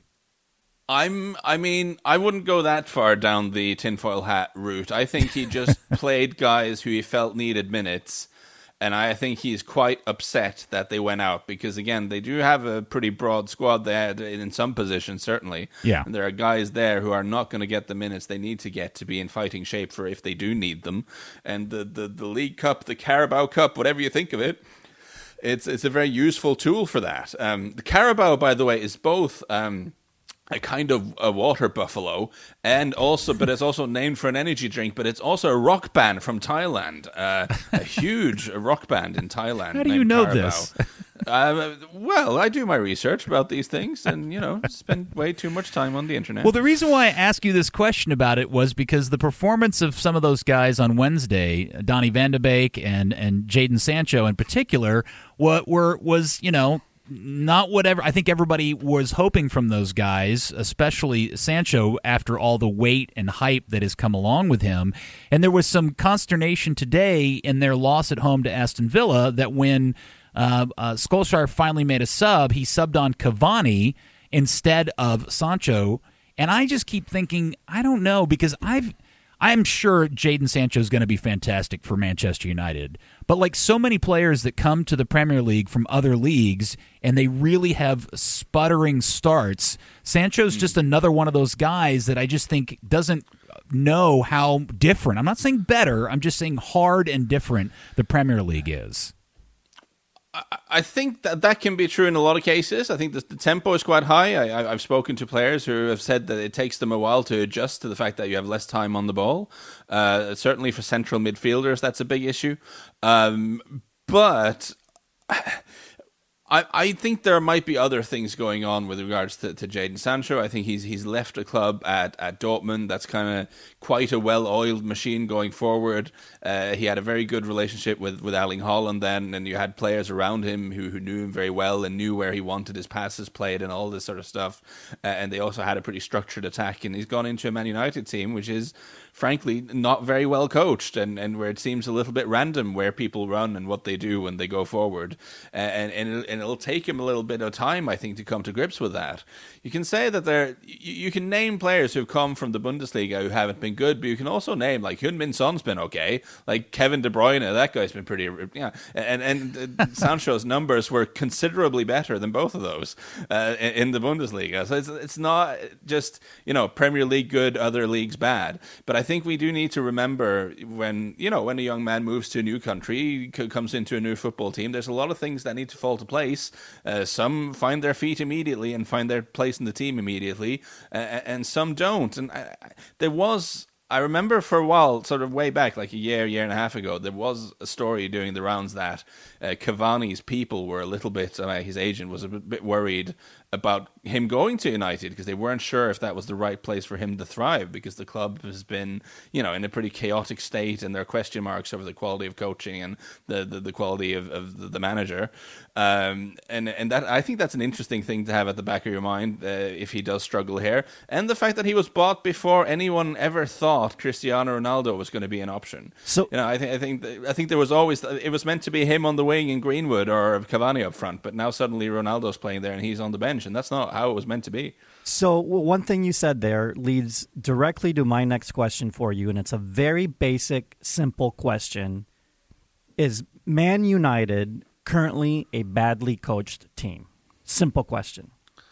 Speaker 6: I wouldn't go that far down the tinfoil hat route. I think he just played guys who he felt needed minutes. And I think he's quite upset that they went out because, again, they do have a pretty broad squad there in some positions, certainly.
Speaker 1: Yeah.
Speaker 6: And there are guys there who are not going to get the minutes they need to get to be in fighting shape for if they do need them. And the League Cup, the Carabao Cup, whatever you think of it, it's a very useful tool for that. The Carabao, by the way, is both a kind of a water buffalo, and also, but it's also named for an energy drink, but it's also a rock band from Thailand, a huge rock band in Thailand.
Speaker 1: How do you know
Speaker 6: Carabao.
Speaker 1: this?
Speaker 6: Well, I do my research about these things and, spend way too much time on the internet.
Speaker 1: Well, the reason why I asked you this question about it was because the performance of some of those guys on Wednesday, Donny van de Beek and Jadon Sancho in particular, was not whatever I think everybody was hoping from those guys, especially Sancho, after all the weight and hype that has come along with him. And there was some consternation today in their loss at home to Aston Villa that when Solskjaer finally made a sub, he subbed on Cavani instead of Sancho. And I just keep thinking, I don't know, because I'm sure Jadon Sancho is going to be fantastic for Manchester United. But like so many players that come to the Premier League from other leagues and they really have sputtering starts, Sancho's just another one of those guys that I just think doesn't know how different. I'm not saying better. I'm just saying hard and different the Premier League is.
Speaker 6: I think that can be true in a lot of cases. I think the tempo is quite high. I've spoken to players who have said that it takes them a while to adjust to the fact that you have less time on the ball. Certainly for central midfielders, that's a big issue. But I think there might be other things going on with regards to Jadon Sancho. I think he's left a club at Dortmund that's kind of quite a well-oiled machine going forward. He had a very good relationship with Erling Haaland then, and you had players around him who knew him very well and knew where he wanted his passes played and all this sort of stuff. And they also had a pretty structured attack. And he's gone into a Man United team, which is frankly not very well coached and where it seems a little bit random where people run and what they do when they go forward. And it'll take him a little bit of time, I think, to come to grips with that. You can say that you can name players who've come from the Bundesliga who haven't been good, but you can also name, like, Heung-min Son's been okay, like Kevin De Bruyne, that guy's been pretty, and Sancho's numbers were considerably better than both of those in the Bundesliga. So it's not just, Premier League good, other leagues bad, but I think we do need to remember when a young man moves to a new country, comes into a new football team, there's a lot of things that need to fall to place. Some find their feet immediately and find their place in the team immediately, and some don't. And I remember for a while, sort of way back, like a year and a half ago, there was a story doing the rounds that Cavani's people were a little bit, his agent was a bit worried about him going to United because they weren't sure if that was the right place for him to thrive, because the club has been, in a pretty chaotic state, and there are question marks over the quality of coaching and the quality of the manager. And that, I think that's an interesting thing to have at the back of your mind if he does struggle here. And the fact that he was bought before anyone ever thought Cristiano Ronaldo was going to be an option. So I think there was always, it was meant to be him on the wing in Greenwood or Cavani up front, but now suddenly Ronaldo's playing there and he's on the bench, and that's not how it was meant to be.
Speaker 4: So one thing you said there leads directly to my next question for you, and it's a very basic, simple question. Is Man United currently a badly coached team? Simple question.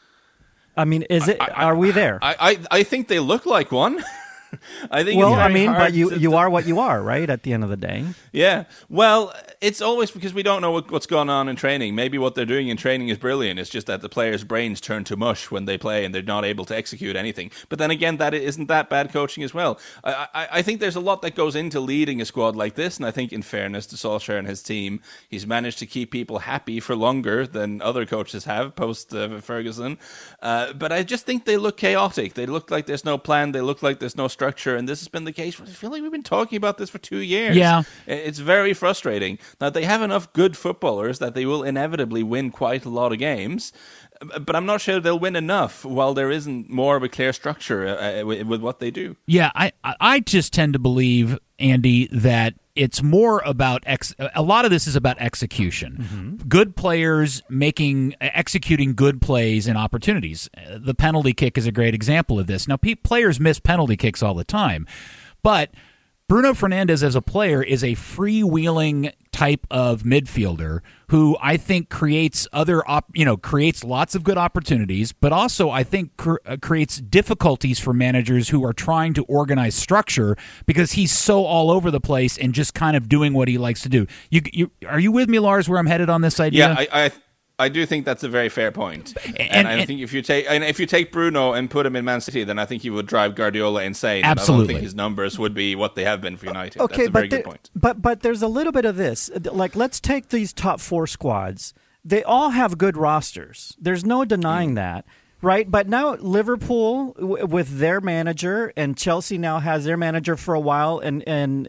Speaker 4: I mean, are we there?
Speaker 6: I think they look like one. I think.
Speaker 4: Well, but you are what you are, right? At the end of the day.
Speaker 6: Yeah. Well, it's always because we don't know what's going on in training. Maybe what they're doing in training is brilliant. It's just that the players' brains turn to mush when they play and they're not able to execute anything. But then again, that isn't that bad coaching as well. I think there's a lot that goes into leading a squad like this, and I think in fairness to Solskjaer and his team, he's managed to keep people happy for longer than other coaches have post Ferguson. But I just think they look chaotic. They look like there's no plan. They look like there's no structure, and this has been the case. I feel like we've been talking about this for 2 years.
Speaker 1: Yeah.
Speaker 6: It's very frustrating. Now, they have enough good footballers that they will inevitably win quite a lot of games, but I'm not sure they'll win enough while there isn't more of a clear structure with what they do.
Speaker 1: Yeah, I just tend to believe, Andy, that it's more about a lot of this is about execution. Mm-hmm. Good players executing good plays and opportunities. The penalty kick is a great example of this. Now, players miss penalty kicks all the time, but Bruno Fernandes as a player is a freewheeling type of midfielder who I think creates creates lots of good opportunities, but also I think creates difficulties for managers who are trying to organize structure because he's so all over the place and just kind of doing what he likes to do. Are you with me, Lars, where I'm headed on this idea?
Speaker 6: Yeah, I do think that's a very fair point. And I think if you take Bruno and put him in Man City, then I think he would drive Guardiola insane.
Speaker 1: Absolutely.
Speaker 6: I don't think his numbers would be what they have been for United. Okay, that's a very good point.
Speaker 4: But there's a little bit of this. Like, let's take these top four squads. They all have good rosters. There's no denying that. Right, but now Liverpool with their manager, and Chelsea now has their manager for a while, and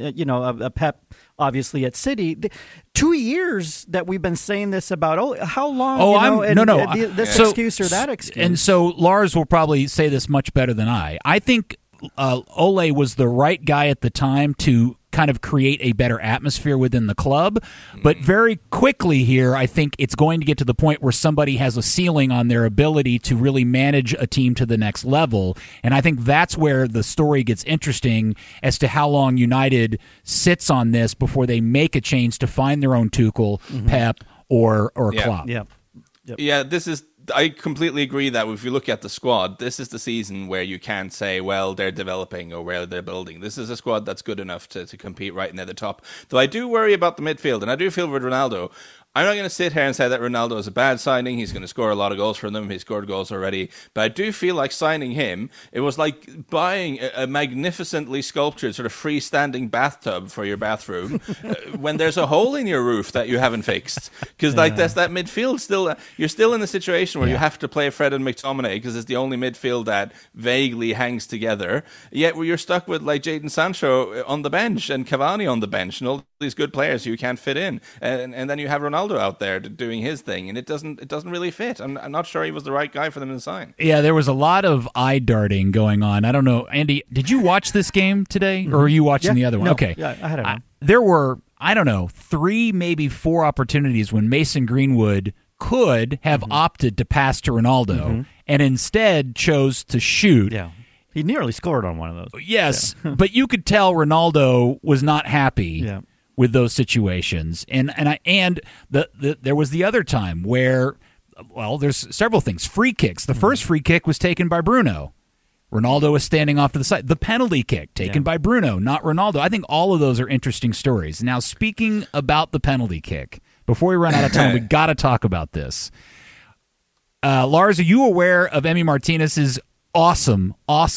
Speaker 4: a Pep obviously at City. 2 years that we've been saying this about. How long? This excuse or that excuse.
Speaker 1: And so Lars will probably say this much better than I. I think Ole was the right guy at the time to kind of create a better atmosphere within the club. But very quickly here, I think it's going to get to the point where somebody has a ceiling on their ability to really manage a team to the next level. And I think that's where the story gets interesting as to how long United sits on this before they make a change to find their own Tuchel, Pep, or Klopp.
Speaker 4: Yep.
Speaker 6: Yeah, I completely agree that if you look at the squad, this is the season where you can't say, well, they're developing or where they're building. This is a squad that's good enough to compete right near the top. Though I do worry about the midfield, and I do feel with Ronaldo. I'm not going to sit here and say that Ronaldo is a bad signing. He's going to score a lot of goals for them. He scored goals already. But I do feel like signing him, it was like buying a magnificently sculptured sort of freestanding bathtub for your bathroom when there's a hole in your roof that you haven't fixed. Because that's that midfield still. You're still in a situation where you have to play Fred and McTominay because it's the only midfield that vaguely hangs together. Yet you're stuck with like Jadon Sancho on the bench and Cavani on the bench and all these good players who you can't fit in. And then you have Ronaldo out there doing his thing, and it doesn't really fit. I'm not sure he was the right guy for them to sign.
Speaker 1: Yeah, there was a lot of eye darting going on. I don't know, Andy, did you watch this game today, or are you watching the other one?
Speaker 4: No,
Speaker 1: okay,
Speaker 4: yeah, I had it.
Speaker 1: There were, I don't know, 3, maybe 4 opportunities when Mason Greenwood could have opted to pass to Ronaldo and instead chose to shoot.
Speaker 4: Yeah. He nearly scored on one of those.
Speaker 1: Yes, but you could tell Ronaldo was not happy with those situations. And there was the other time where, well, there's several things. Free kicks. The first free kick was taken by Bruno. Ronaldo was standing off to the side. The penalty kick taken by Bruno, not Ronaldo. I think all of those are interesting stories. Now, speaking about the penalty kick, before we run out of time, we got to talk about this. Lars, are you aware of Emi Martinez's awesome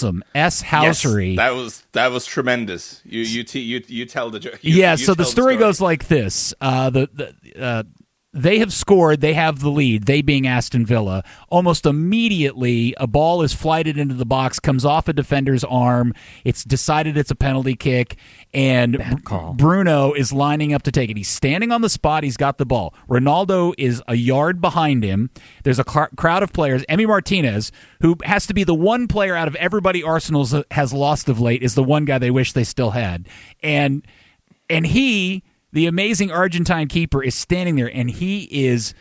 Speaker 1: S-housery?
Speaker 6: Yes, that was tremendous. You tell the joke.
Speaker 1: So the story goes like this: they have scored. They have the lead, they being Aston Villa. Almost immediately, a ball is flighted into the box, comes off a defender's arm. It's decided it's a penalty kick, and Bruno is lining up to take it. He's standing on the spot. He's got the ball. Ronaldo is a yard behind him. There's a crowd of players. Emi Martinez, who has to be the one player out of everybody Arsenal has lost of late, is the one guy they wish they still had. And he, the amazing Argentine keeper, is standing there, and he is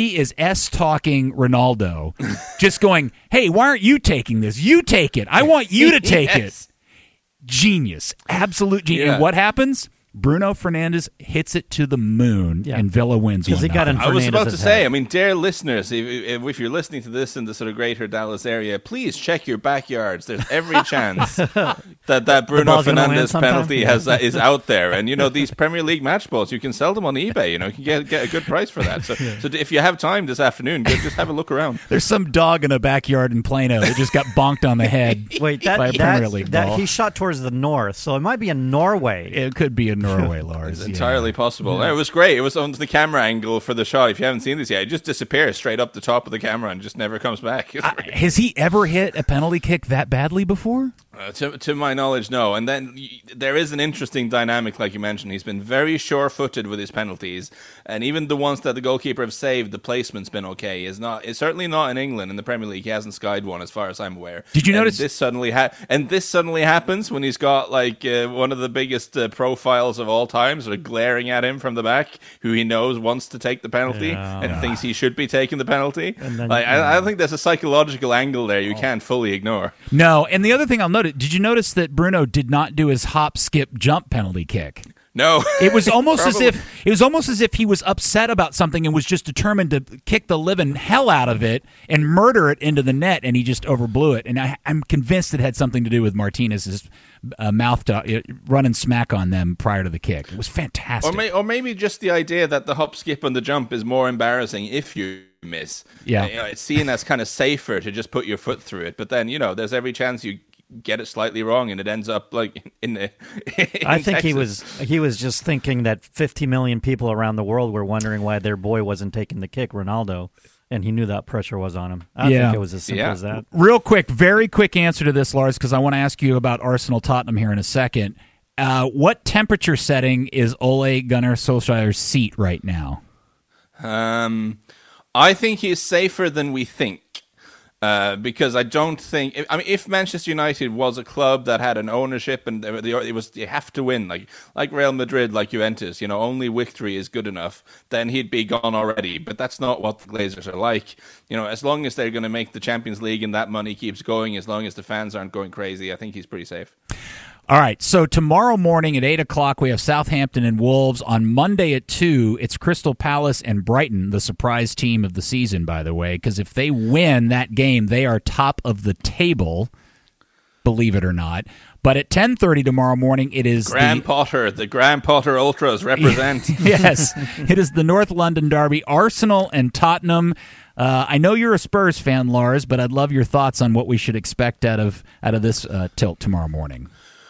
Speaker 1: S-talking Ronaldo, just going, hey, why aren't you taking this? You take it. I want you to take it. Genius. Absolute genius. Yeah. And what happens? Bruno Fernandes hits it to the moon, and Villa wins 1-0.
Speaker 6: I was about to say, I mean, dear listeners, if you're listening to this in the sort of greater Dallas area, please check your backyards. There's every chance that Bruno Fernandes penalty is out there. And, these Premier League match balls, you can sell them on eBay. You can get a good price for that. So if you have time this afternoon, just have a look around.
Speaker 1: There's some dog in a backyard in Plano that just got bonked on the head by a Premier League ball.
Speaker 4: He shot towards the north, so it might be in Norway.
Speaker 1: It could be in Norway, Lars.
Speaker 6: It's entirely possible. Yeah. It was great. It was on the camera angle for the shot. If you haven't seen this yet, it just disappears straight up the top of the camera and just never comes back.
Speaker 1: Has he ever hit a penalty kick that badly before?
Speaker 6: To my knowledge, no. And then there is an interesting dynamic, like you mentioned. He's been very sure-footed with his penalties, and even the ones that the goalkeeper have saved, the placement's been okay. It's certainly not in England in the Premier League. He hasn't skied one, as far as I'm aware.
Speaker 1: Did you notice
Speaker 6: this suddenly happens when he's got one of the biggest profiles of all time, sort of glaring at him from the back, who he knows wants to take the penalty and thinks he should be taking the penalty. I think there's a psychological angle there you can't fully ignore.
Speaker 1: No, and the other thing I'll note. Did you notice that Bruno did not do his hop, skip, jump penalty kick?
Speaker 6: No.
Speaker 1: It was almost as if he was upset about something and was just determined to kick the living hell out of it and murder it into the net, and he just overblew it. And I'm convinced it had something to do with Martinez's mouth running smack on them prior to the kick. It was fantastic.
Speaker 6: Or maybe just the idea that the hop, skip, and the jump is more embarrassing if you miss.
Speaker 1: Yeah.
Speaker 6: It's seen as kind of safer to just put your foot through it. But then, there's every chance you get it slightly wrong and it ends up in
Speaker 4: I think Texas. he was just thinking that 50 million people around the world were wondering why their boy wasn't taking the kick, Ronaldo, and he knew that pressure was on him. I think it was as simple as that.
Speaker 1: Real quick, very quick answer to this, Lars, because I want to ask you about Arsenal Tottenham here in a second. What temperature setting is Ole Gunnar Solskjaer's seat right now?
Speaker 6: I think he's safer than we think. Because I don't think... if Manchester United was a club that had an ownership and it was you have to win, like Real Madrid, like Juventus, only victory is good enough, then he'd be gone already. But that's not what the Glazers are like. As long as they're going to make the Champions League and that money keeps going, as long as the fans aren't going crazy, I think he's pretty safe.
Speaker 1: All right, so tomorrow morning at 8 o'clock, we have Southampton and Wolves. On Monday at 2, it's Crystal Palace and Brighton, the surprise team of the season, by the way, because if they win that game, they are top of the table, believe it or not. But at 10:30 tomorrow morning, it is
Speaker 6: the Graham Potter Ultras represent.
Speaker 1: Yes, it is the North London derby, Arsenal and Tottenham. I know you're a Spurs fan, Lars, but I'd love your thoughts on what we should expect out of this tilt tomorrow morning.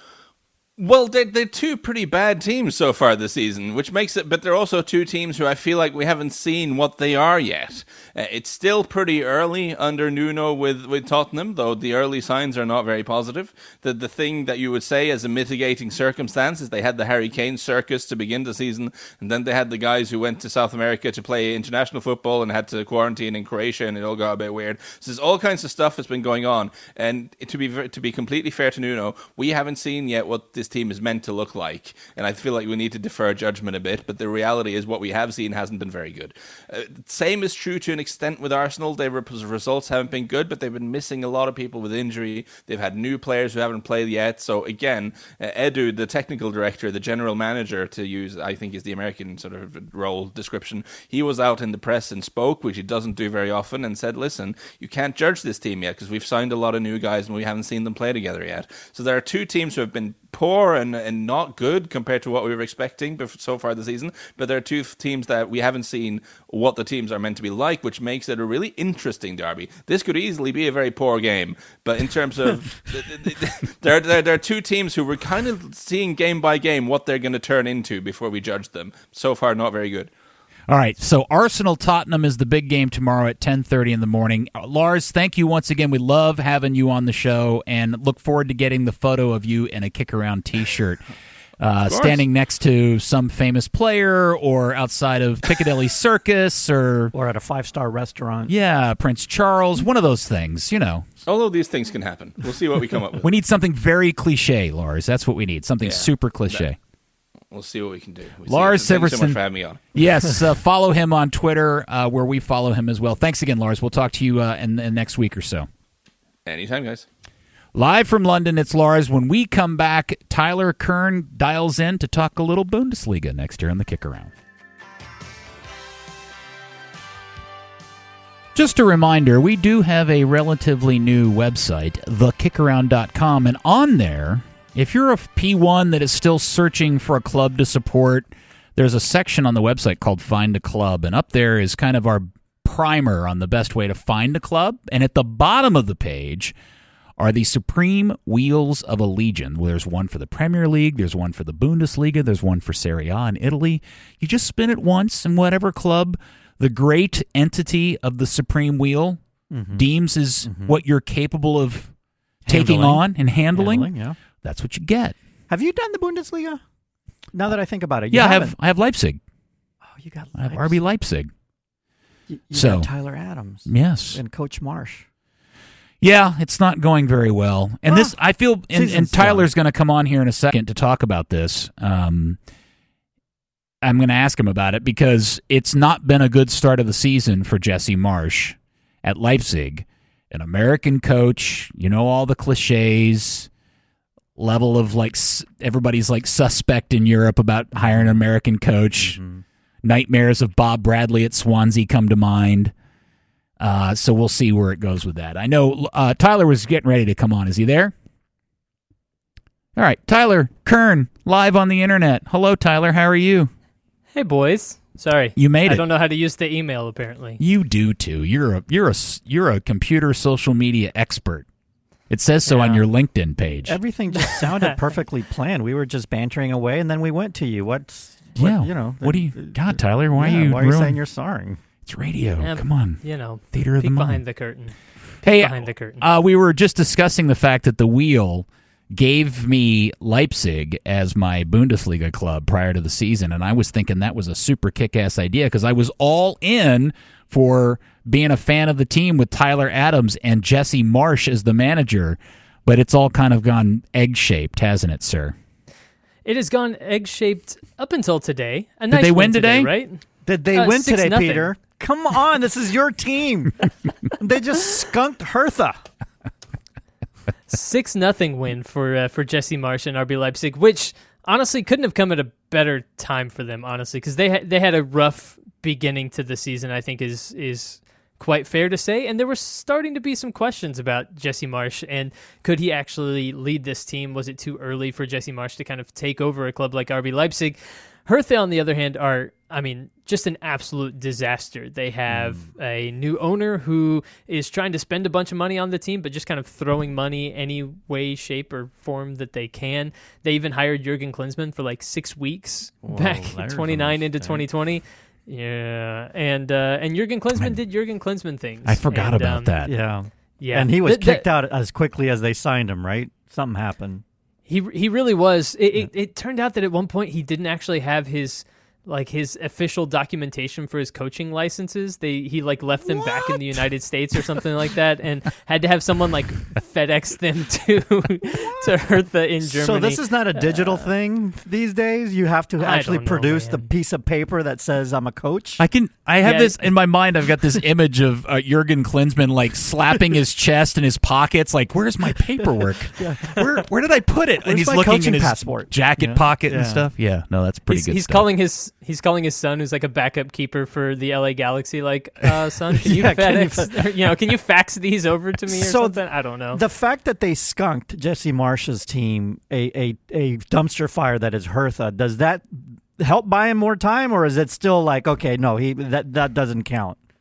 Speaker 6: Well, they're two pretty bad teams so far this season, which makes it... But they're also two teams who I feel like we haven't seen what they are yet. It's still pretty early under Nuno with Tottenham, though the early signs are not very positive. The thing that you would say as a mitigating circumstance is they had the Harry Kane circus to begin the season, and then they had the guys who went to South America to play international football and had to quarantine in Croatia, and it all got a bit weird. So there's all kinds of stuff that's been going on. And to be completely fair to Nuno, we haven't seen yet what this team is meant to look like, and I feel like we need to defer judgment a bit, but the reality is what we have seen hasn't been very good. Same is true to an extent with Arsenal. Their results haven't been good, but they've been missing a lot of people with injury. They've had new players who haven't played yet, so again, Edu, the technical director, the general manager, to use, I think is the American sort of role description, he was out in the press and spoke, which he doesn't do very often, and said, listen, you can't judge this team yet because we've signed a lot of new guys and we haven't seen them play together yet. So there are two teams who have been poor and not good compared to what we were expecting so far this season, but there are two teams that we haven't seen what the teams are meant to be like, which makes it a really interesting derby. This could easily be a very poor game, but in terms of there are two teams who we're kind of seeing game by game what they're going to turn into before we judge them. So far, not very good.
Speaker 1: All right, so Arsenal-Tottenham is the big game tomorrow at 10:30 in the morning. Lars, thank you once again. We love having you on the show and look forward to getting the photo of you in a Kick-Around T-shirt. Standing next to some famous player or outside of Piccadilly Circus or
Speaker 4: at a 5-star restaurant.
Speaker 1: Yeah, Prince Charles, one of those things,
Speaker 6: All of these things can happen. We'll see what we come up with.
Speaker 1: We need something very cliche, Lars. That's what we need, something super cliche.
Speaker 6: We'll see what we can do.
Speaker 1: Lars Sivertsen.
Speaker 6: Thank you so much for having me on.
Speaker 1: Yes, follow him on Twitter, where we follow him as well. Thanks again, Lars. We'll talk to you in the next week or so.
Speaker 6: Anytime, guys.
Speaker 1: Live from London, it's Lars. When we come back, Tyler Kern dials in to talk a little Bundesliga next year on the Kick Around. Just a reminder, we do have a relatively new website, thekickaround.com, and on there, if you're a P1 that is still searching for a club to support, there's a section on the website called Find a Club, and up there is kind of our primer on the best way to find a club. And at the bottom of the page are the Supreme Wheels of a Legion. There's one for the Premier League, there's one for the Bundesliga, there's one for Serie A in Italy. You just spin it once, and whatever club the great entity of the Supreme Wheel deems is what you're capable of taking on and handling.
Speaker 4: Yeah.
Speaker 1: That's what you get.
Speaker 4: Have you done the Bundesliga? Now that I think about it,
Speaker 1: I have Leipzig.
Speaker 4: Oh, you got
Speaker 1: Leipzig. I have RB Leipzig.
Speaker 4: You got Tyler Adams.
Speaker 1: Yes.
Speaker 4: And Coach Marsh.
Speaker 1: Yeah, it's not going very well. And this, I feel, and Tyler's going to come on here in a second to talk about this. I'm going to ask him about it because it's not been a good start of the season for Jesse Marsh at Leipzig. An American coach, all the cliches, level of everybody's suspect in Europe about hiring an American coach. Nightmares of Bob Bradley at Swansea come to mind. So we'll see where it goes with that. I know Tyler was getting ready to come on. Is he there? All right, Tyler Kern, live on the internet. Hello, Tyler. How are you?
Speaker 7: Hey, boys. Sorry,
Speaker 1: you made it.
Speaker 7: I don't know how to use the email. Apparently,
Speaker 1: you do too. You're a computer social media expert. It says so on your LinkedIn page.
Speaker 4: Everything just sounded perfectly planned. We were just bantering away, and then we went to you. God,
Speaker 1: Tyler? Why are you
Speaker 4: saying you're sorry?
Speaker 1: It's radio. Come on. Theater of the mind.
Speaker 7: Behind the curtain.
Speaker 1: Hey,
Speaker 7: behind the curtain.
Speaker 1: We were just discussing the fact that the Wheel gave me Leipzig as my Bundesliga club prior to the season, and I was thinking that was a super kick-ass idea because I was all in for being a fan of the team with Tyler Adams and Jesse Marsh as the manager, but it's all kind of gone egg-shaped, hasn't it, sir?
Speaker 7: It has gone egg-shaped up until today.
Speaker 1: Did they win today?
Speaker 7: Right?
Speaker 4: Did they win today, Peter? Come on, this is your team. They just skunked Hertha.
Speaker 7: 6-0 win for Jesse Marsh and RB Leipzig, which honestly couldn't have come at a better time for them, honestly, because they had a rough beginning to the season, I think is quite fair to say, and there were starting to be some questions about Jesse Marsh, and could he actually lead this team? Was it too early for Jesse Marsh to kind of take over a club like RB Leipzig? Hertha, on the other hand, are, just an absolute disaster. They have a new owner who is trying to spend a bunch of money on the team, but just kind of throwing money any way, shape, or form that they can. They even hired Jurgen Klinsmann for 6 weeks back 29 into 2020. Yeah, and Jurgen Klinsmann did Jurgen Klinsmann things.
Speaker 1: I forgot about that.
Speaker 4: Yeah, and he was kicked out as quickly as they signed him, right? Something happened.
Speaker 7: He really was. It turned out that at one point he didn't actually have his official documentation for his coaching licenses. He left them back in the United States or something like that, and had to have someone FedEx them to Hertha in Germany.
Speaker 4: So this is not a digital thing these days. You have to actually produce the piece of paper that says I'm a coach.
Speaker 1: I have this in my mind. I've got this image of Jurgen Klinsmann slapping his chest and his pockets. Where's my paperwork? Where did I put it? And he's looking in his passport jacket pocket and stuff. Yeah, no, that's pretty good.
Speaker 7: He's
Speaker 1: stuff.
Speaker 7: He's calling his son, who's a backup keeper for the LA Galaxy, son, can you FedEx? Can you fax these over to me or something? I don't know.
Speaker 4: The fact that they skunked Jesse Marsh's team, a dumpster fire that is Hertha, does that help buy him more time, or is it still okay? No, that doesn't count.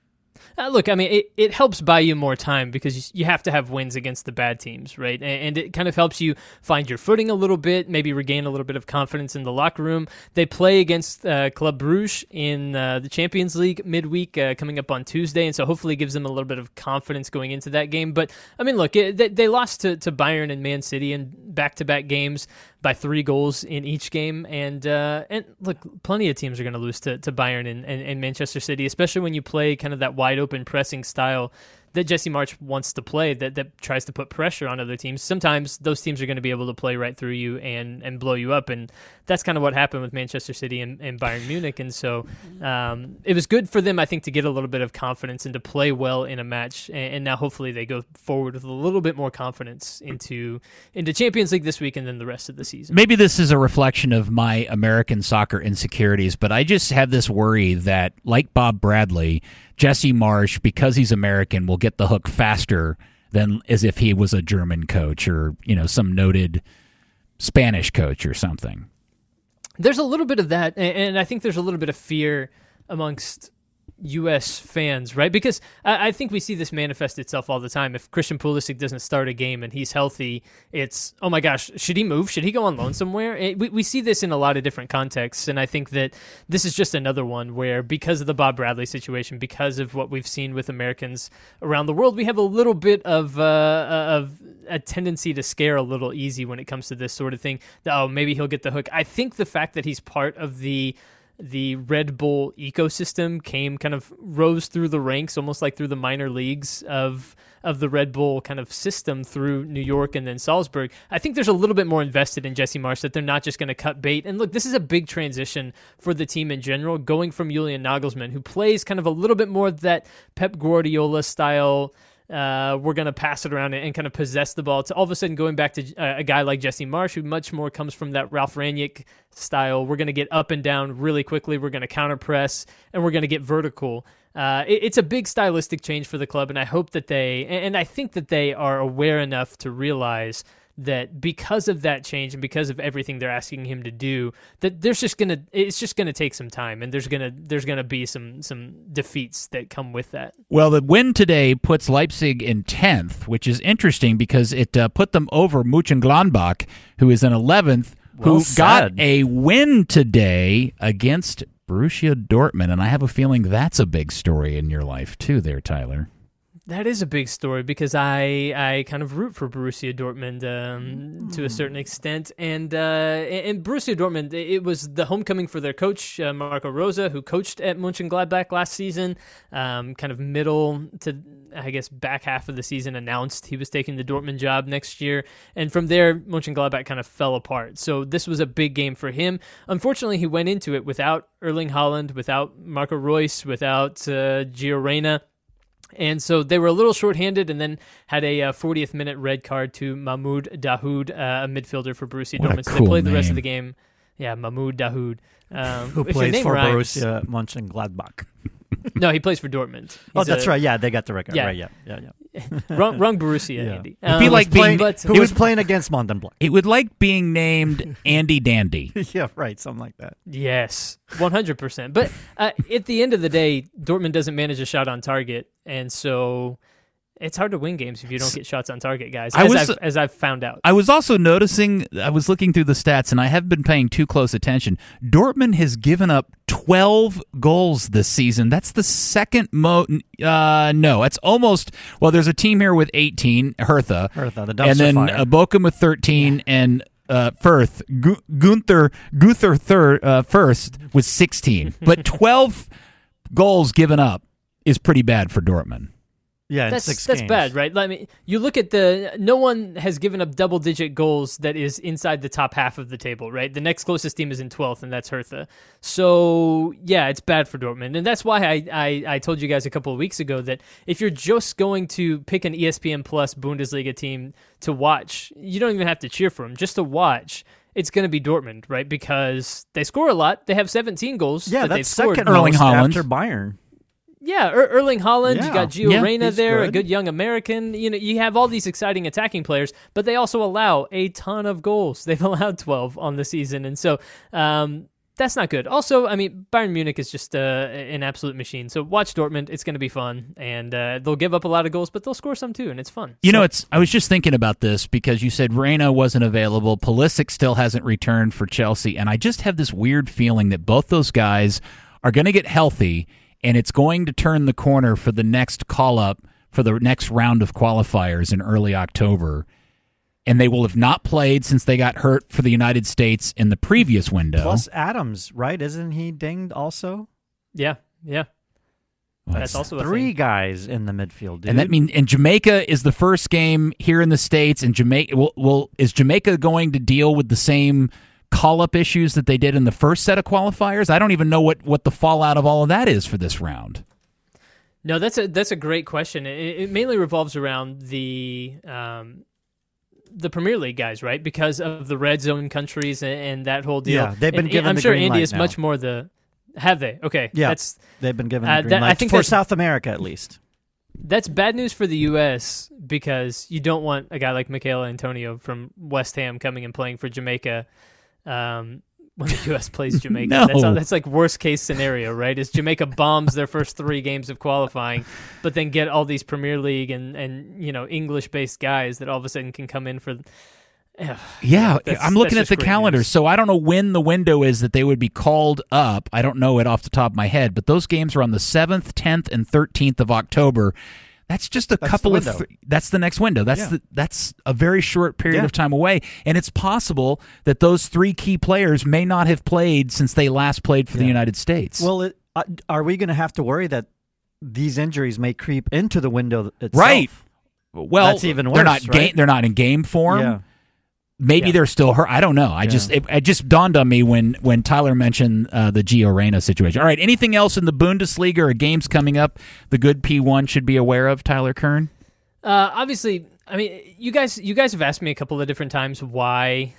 Speaker 7: Look, I mean, it helps buy you more time because you have to have wins against the bad teams, right? And it kind of helps you find your footing a little bit, maybe regain a little bit of confidence in the locker room. They play against Club Brugge in the Champions League midweek coming up on Tuesday, and so hopefully it gives them a little bit of confidence going into that game. But, I mean, look, they lost to Bayern and Man City in back-to-back games by 3 goals in each game. And look, plenty of teams are going to lose to Bayern and Manchester City, especially when you play kind of that wide-open pressing style that Jesse Marsch wants to play, that tries to put pressure on other teams. Sometimes those teams are going to be able to play right through you and blow you up, and that's kind of what happened with Manchester City and Bayern Munich. And so it was good for them, I think, to get a little bit of confidence and to play well in a match, and now hopefully they go forward with a little bit more confidence into Champions League this week and then the rest of the season.
Speaker 1: Maybe this is a reflection of my American soccer insecurities, but I just have this worry that, like Bob Bradley, Jesse Marsch, because he's American, will get the hook faster than as if he was a German coach or, some noted Spanish coach or something.
Speaker 7: There's a little bit of that, and I think there's a little bit of fear amongst U.S. fans, right? Because I think we see this manifest itself all the time. If Christian Pulisic doesn't start a game and he's healthy, it's, oh my gosh, should he move? Should he go on loan somewhere? We see this in a lot of different contexts, and I think that this is just another one where, because of the Bob Bradley situation, because of what we've seen with Americans around the world, we have a little bit of a tendency to scare a little easy when it comes to this sort of thing. Oh, maybe he'll get the hook. I think the fact that he's part of the Red Bull ecosystem rose through the ranks, almost like through the minor leagues of the Red Bull kind of system through New York and then Salzburg. I think there's a little bit more invested in Jesse Marsch, that they're not just going to cut bait. And look, this is a big transition for the team in general, going from Julian Nagelsmann, who plays kind of a little bit more that Pep Guardiola style, we're going to pass it around and kind of possess the ball, to all of a sudden going back to a guy like Jesse Marsch, who much more comes from that Ralf Rangnick style. We're going to get up and down really quickly. We're going to counter press, and we're going to get vertical. It's a big stylistic change for the club, and I hope that I think that they are aware enough to realize that because of that change and because of everything they're asking him to do, that it's just gonna take some time, and there's gonna be some defeats that come with that.
Speaker 1: Well, the win today puts Leipzig in 10th, which is interesting because it put them over Mönchengladbach, who is in 11th, who got a win today against Borussia Dortmund, and I have a feeling that's a big story in your life too, there, Tyler.
Speaker 7: That is a big story because I kind of root for Borussia Dortmund to a certain extent. And Borussia Dortmund, it was the homecoming for their coach, Marco Rose, who coached at Mönchengladbach last season, kind of middle to, I guess, back half of the season, announced he was taking the Dortmund job next year. And from there, Mönchengladbach kind of fell apart. So this was a big game for him. Unfortunately, he went into it without Erling Haaland, without Marco Reus, without Gio Reyna. And so they were a little shorthanded, and then had a 40th minute red card to Mahmoud Dahoud, a midfielder for Borussia Dortmund. So they played the rest of the game. Yeah, Mahmoud Dahoud.
Speaker 4: Who plays for Borussia Mönchengladbach.
Speaker 7: No, he plays for Dortmund.
Speaker 4: That's right. Yeah, they got the record.
Speaker 7: Yeah.
Speaker 4: Right, yeah.
Speaker 7: wrong Borussia,
Speaker 4: yeah.
Speaker 7: Andy.
Speaker 1: It'd be like
Speaker 4: who was playing against Montenblanc.
Speaker 1: It would like being named Andy Dandy.
Speaker 4: Yeah, right. Something like that.
Speaker 7: Yes, 100%. But at the end of the day, Dortmund doesn't manage a shot on target, and so it's hard to win games if you don't get shots on target, guys, as I've found out.
Speaker 1: I was also noticing, I was looking through the stats, and I haven't been paying too close attention. Dortmund has given up 12 goals this season. That's the second most. No, it's almost. Well, there's a team here with 18, Hertha,
Speaker 4: the dumpster
Speaker 1: and then
Speaker 4: fire.
Speaker 1: Bochum with 13, and Firth, Gunther first with 16. But 12 goals given up is pretty bad for Dortmund.
Speaker 4: Yeah,
Speaker 7: that's
Speaker 4: games.
Speaker 7: bad, right? I mean, you look at no one has given up double-digit goals that is inside the top half of the table, right? The next closest team is in 12th, and that's Hertha. So, yeah, it's bad for Dortmund. And that's why I told you guys a couple of weeks ago that if you're just going to pick an ESPN Plus Bundesliga team to watch, you don't even have to cheer for them. Just to watch, it's going to be Dortmund, right? Because they score a lot. They have 17 goals.
Speaker 4: Yeah,
Speaker 7: that's
Speaker 4: second
Speaker 1: Erling Haaland
Speaker 4: after Bayern.
Speaker 7: Yeah, Erling Haaland, you got Gio Reyna there,
Speaker 4: good.
Speaker 7: a good young American. You have all these exciting attacking players, but they also allow a ton of goals. They've allowed 12 on the season. And so that's not good. Also, I mean, Bayern Munich is just an absolute machine. So watch Dortmund. It's going to be fun. And they'll give up a lot of goals, but they'll score some too, and it's fun.
Speaker 1: I was just thinking about this because you said Reina wasn't available. Pulisic still hasn't returned for Chelsea. And I just have this weird feeling that both those guys are going to get healthy, and it's going to turn the corner for the next call-up for the next round of qualifiers in early October. And they will have not played since they got hurt for the United States in the previous window.
Speaker 4: Plus Adams, right? Isn't he dinged also?
Speaker 7: Yeah.
Speaker 1: Well,
Speaker 7: that's also
Speaker 4: three guys in the midfield, dude.
Speaker 1: And that means, and Jamaica is the first game here in the States, and Jamaica is Jamaica going to deal with the same call-up issues that they did in the first set of qualifiers? I don't even know what the fallout of all of that is for this round.
Speaker 7: No, that's a great question. It mainly revolves around the Premier League guys, right? Because of the red zone countries and that whole deal.
Speaker 4: Yeah, they've been given
Speaker 7: I'm
Speaker 4: the
Speaker 7: sure
Speaker 4: green
Speaker 7: Andy
Speaker 4: light
Speaker 7: is
Speaker 4: now.
Speaker 7: much more the... Have they? Okay.
Speaker 4: Yeah, they've been given the green light. I think for South America, at least.
Speaker 7: That's bad news for the U.S. because you don't want a guy like Michael Antonio from West Ham coming and playing for Jamaica when the U.S. plays Jamaica.
Speaker 1: No.
Speaker 7: That's like worst case scenario, right? Is Jamaica bombs their first 3 games of qualifying, but then get all these Premier League and English-based guys that all of a sudden can come in for...
Speaker 1: Yeah, I'm looking at the calendar,
Speaker 7: news.
Speaker 1: so I don't know when the window is that they would be called up. I don't know it off the top of my head, but those games are on the 7th, 10th, and 13th of October. That's just couple of... That's the next window. That's a very short period of time away, and it's possible that those 3 key players may not have played since they last played for the United States.
Speaker 4: Well, are we going to have to worry that these injuries may creep into the window itself?
Speaker 1: Right. Well,
Speaker 4: that's even worse,
Speaker 1: they're not in game form.
Speaker 4: Yeah.
Speaker 1: Maybe they're still hurt. I don't know. It just dawned on me when Tyler mentioned the Gio Reyna situation. All right, anything else in the Bundesliga or games coming up the good P1 should be aware of, Tyler Kern?
Speaker 7: Obviously, I mean, you guys have asked me a couple of different times why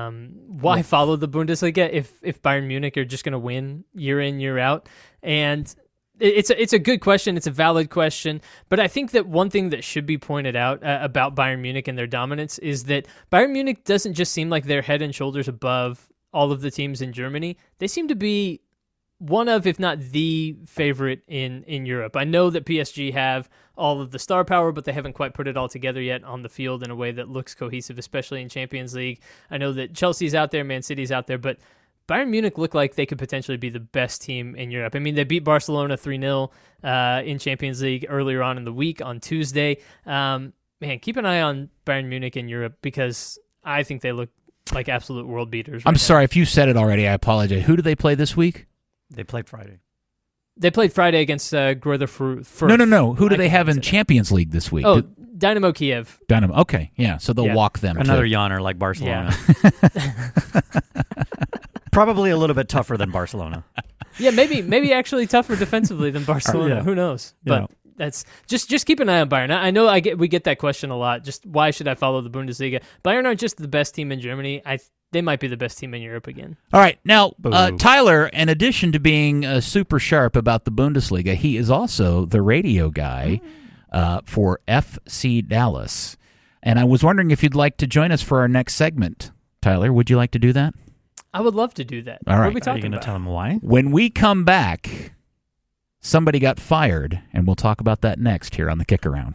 Speaker 7: follow the Bundesliga if Bayern Munich are just going to win year in, year out. And it's a good question. It's a valid question. But I think that one thing that should be pointed out about Bayern Munich and their dominance is that Bayern Munich doesn't just seem like they're head and shoulders above all of the teams in Germany. They seem to be one of, if not the favorite in Europe. I know that PSG have all of the star power, but they haven't quite put it all together yet on the field in a way that looks cohesive, especially in Champions League. I know that Chelsea's out there, Man City's out there, but Bayern Munich look like they could potentially be the best team in Europe. I mean, they beat Barcelona 3-0 in Champions League earlier on in the week on Tuesday. Man, keep an eye on Bayern Munich in Europe because I think they look like absolute world beaters.
Speaker 1: I'm sorry if you said it already. I apologize. Who do they play this week?
Speaker 4: They played Friday.
Speaker 7: They played Friday against Greuther Fürth.
Speaker 1: No. Who do they have in Champions League this week?
Speaker 7: Oh, Dynamo Kiev.
Speaker 1: Dynamo. Okay, yeah. So they'll walk them.
Speaker 4: Another yawner like Barcelona. Yeah. Probably a little bit tougher than Barcelona.
Speaker 7: Yeah, maybe actually tougher defensively than Barcelona.
Speaker 4: Yeah.
Speaker 7: Who knows? But that's just keep an eye on Bayern. I know we get that question a lot. Just why should I follow the Bundesliga? Bayern aren't just the best team in Germany. They might be the best team in Europe again.
Speaker 1: All right. Now, Tyler, in addition to being super sharp about the Bundesliga, he is also the radio guy for FC Dallas. And I was wondering if you'd like to join us for our next segment. Tyler, would you like to do that?
Speaker 7: I would love to do that.
Speaker 1: All right.
Speaker 7: What are we talking
Speaker 4: Are you going to tell him why?
Speaker 1: When we come back, somebody got fired, and we'll talk about that next here on the Kick Around.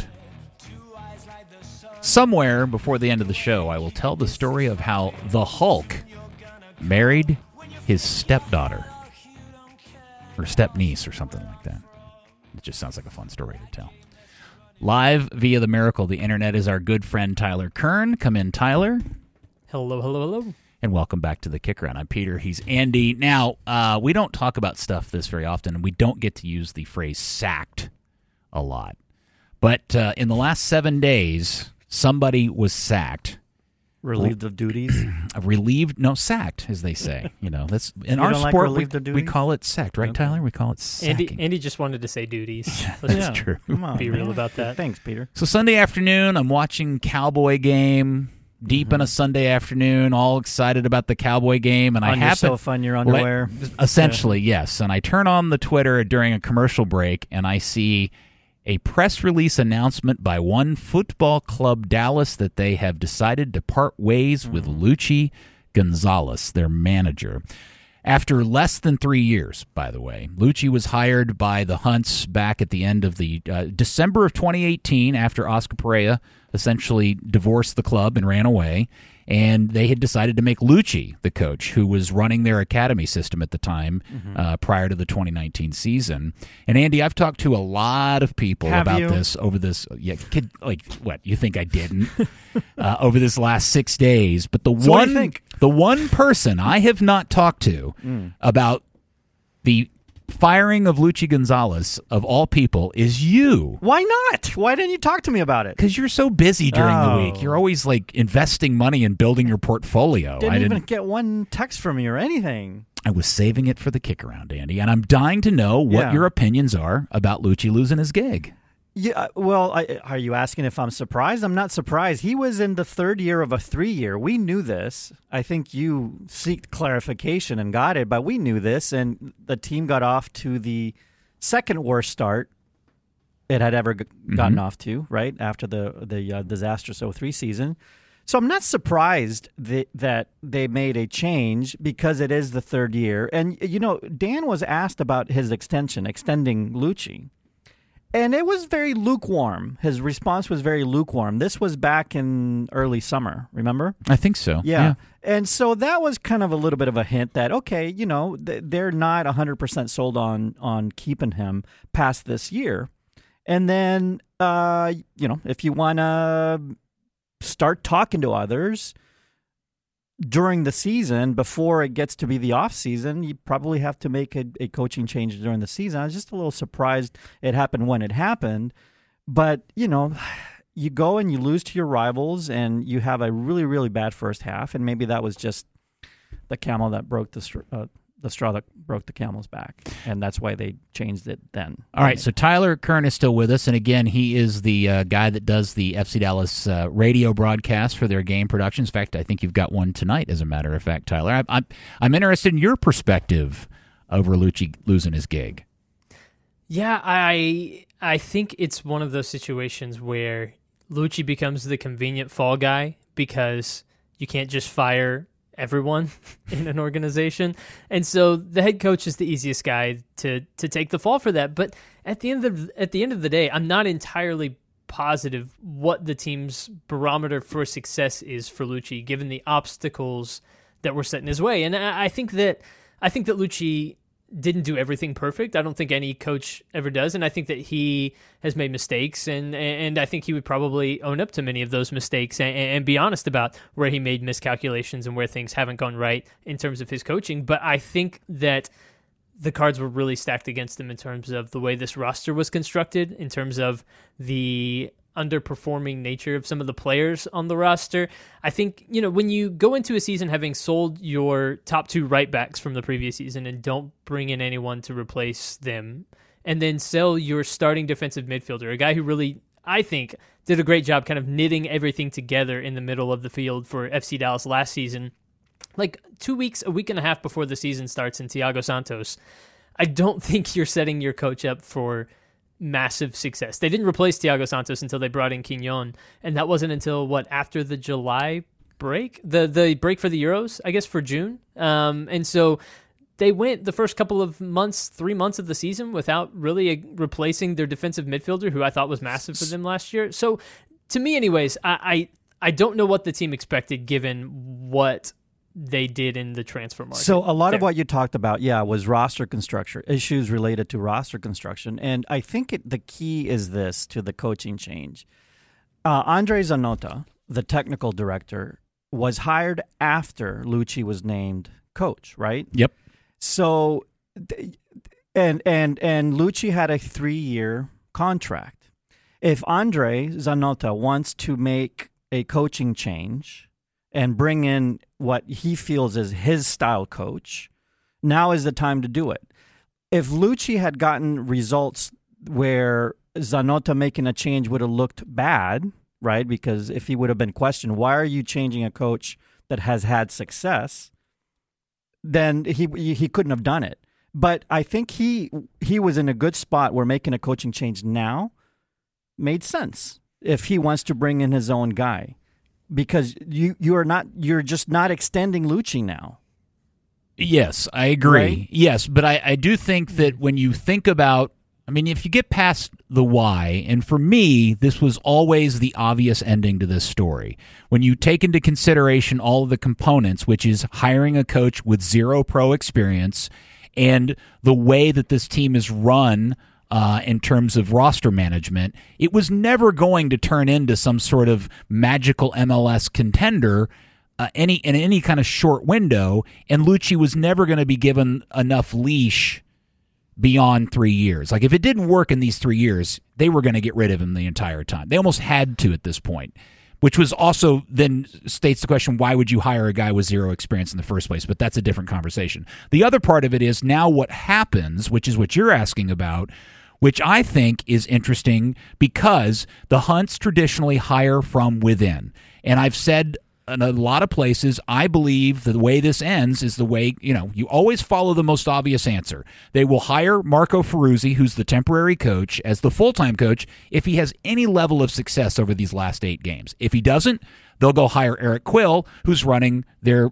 Speaker 1: Somewhere before the end of the show, I will tell the story of how the Hulk married his stepdaughter, or stepniece, or something like that. It just sounds like a fun story to tell. Live via the miracle of the internet is our good friend Tyler Kern. Come in, Tyler.
Speaker 7: Hello.
Speaker 1: And welcome back to the Kick Around. I'm Peter. He's Andy. Now, we don't talk about stuff this very often, and we don't get to use the phrase sacked a lot. But in the last 7 days, somebody was sacked.
Speaker 4: Relieved of duties?
Speaker 1: Sacked, as they say. That's in
Speaker 4: You
Speaker 1: our
Speaker 4: don't like
Speaker 1: sport,
Speaker 4: relieved of
Speaker 1: we
Speaker 4: duties?
Speaker 1: call it sacked, right, Tyler? We call it sacking.
Speaker 7: Andy just wanted to say duties.
Speaker 1: That's true.
Speaker 4: Come on,
Speaker 7: Be real about that.
Speaker 4: Thanks, Peter.
Speaker 1: So Sunday afternoon, I'm watching Cowboy game. Deep in a Sunday afternoon, all excited about the Cowboy game, and I happen
Speaker 4: yourself on your underwear.
Speaker 1: Essentially, yes. And I turn on the Twitter during a commercial break, and I see a press release announcement by One Football Club Dallas that they have decided to part ways with Luchi Gonzalez, their manager. After less than 3 years, by the way, Lucci was hired by the Hunts back at the end of the December of 2018 after Oscar Pereira essentially divorced the club and ran away. And they had decided to make Lucci the coach, who was running their academy system at the time prior to the 2019 season. And Andy, I've talked to a lot of people this over this. Yeah, what you think I didn't over this last 6 days? But the one person I have not talked to about the firing of Lucci Gonzalez, of all people, is you.
Speaker 4: Why not? Why didn't you talk to me about it?
Speaker 1: Because you're so busy during the week. You're always investing money and building your portfolio.
Speaker 4: I didn't even get one text from you or anything.
Speaker 1: I was saving it for the kick around, Andy, and I'm dying to know what your opinions are about Lucci losing his gig.
Speaker 4: Yeah, well, are you asking if I'm surprised? I'm not surprised. He was in the third year of a 3-year. We knew this. I think you seeked clarification and got it, but we knew this, and the team got off to the second worst start it had ever gotten off to, right, after the disastrous 03 season. So I'm not surprised that they made a change because it is the third year. And, Dan was asked about his extending Lucci. And it was very lukewarm. His response was very lukewarm. This was back in early summer, remember?
Speaker 1: I think so.
Speaker 4: Yeah. And so that was kind of a little bit of a hint that, okay, they're not 100% sold on keeping him past this year. And then, if you want to start talking to others during the season, before it gets to be the off season, you probably have to make a coaching change during the season. I was just a little surprised it happened when it happened, but you go and you lose to your rivals and you have a really, really bad first half. And maybe that was just the camel that broke the straw that broke the camel's back, and that's why they changed it then.
Speaker 1: All right, so Tyler Kern is still with us, and again, he is the guy that does the FC Dallas radio broadcast for their game productions. In fact, I think you've got one tonight, as a matter of fact, Tyler. I'm interested in your perspective over Lucci losing his gig.
Speaker 7: Yeah, I think it's one of those situations where Lucci becomes the convenient fall guy because you can't just fire everyone in an organization. And so the head coach is the easiest guy to take the fall for that. But at the end of the day, I'm not entirely positive what the team's barometer for success is for Lucci, given the obstacles that were set in his way. And I think that Lucci didn't do everything perfect. I don't think any coach ever does, and I think that he has made mistakes, and I think he would probably own up to many of those mistakes and be honest about where he made miscalculations and where things haven't gone right in terms of his coaching. But I think that the cards were really stacked against him in terms of the way this roster was constructed, in terms of the underperforming nature of some of the players on the roster. I think, when you go into a season having sold your top 2 right backs from the previous season and don't bring in anyone to replace them, and then sell your starting defensive midfielder, a guy who really, I think, did a great job kind of knitting everything together in the middle of the field for FC Dallas last season, like a week and a half before the season starts in Thiago Santos, I don't think you're setting your coach up for massive success. They didn't replace Thiago Santos until they brought in Quignon, and that wasn't until after the July break, the break for the Euros, I guess, for June. And so they went the first couple of months, 3 months of the season without really replacing their defensive midfielder, who I thought was massive for them last year. So to me, anyways, I don't know what the team expected given what they did in the transfer market.
Speaker 4: So a lot of what you talked about, was roster construction, issues related to roster construction. And I think the key is this to the coaching change. Andre Zanota, the technical director, was hired after Lucci was named coach, right?
Speaker 1: Yep.
Speaker 4: So, and Lucci had a 3-year contract. If Andre Zanota wants to make a coaching change and bring in what he feels is his style coach, now is the time to do it. If Lucci had gotten results where Zanota making a change would have looked bad, right? Because if he would have been questioned, why are you changing a coach that has had success? Then he couldn't have done it. But I think he was in a good spot where making a coaching change now made sense if he wants to bring in his own guy. Because you're just not extending Lucci now.
Speaker 1: Yes, I agree.
Speaker 4: Right?
Speaker 1: Yes, but I do think that when you think about, I mean, if you get past the why, and for me, this was always the obvious ending to this story. When you take into consideration all of the components, which is hiring a coach with zero pro experience and the way that this team is run in terms of roster management, it was never going to turn into some sort of magical MLS contender in any kind of short window, and Lucci was never going to be given enough leash beyond 3 years. Like, if it didn't work in these 3 years, they were going to get rid of him the entire time. They almost had to at this point, which was also then states the question, why would you hire a guy with zero experience in the first place? But that's a different conversation. The other part of it is now what happens, which is what you're asking about, which I think is interesting because the Hunts traditionally hire from within. And I've said in a lot of places, I believe the way this ends is the way, you always follow the most obvious answer. They will hire Marco Ferruzzi, who's the temporary coach, as the full-time coach if he has any level of success over these last 8 games. If he doesn't, they'll go hire Eric Quill, who's running their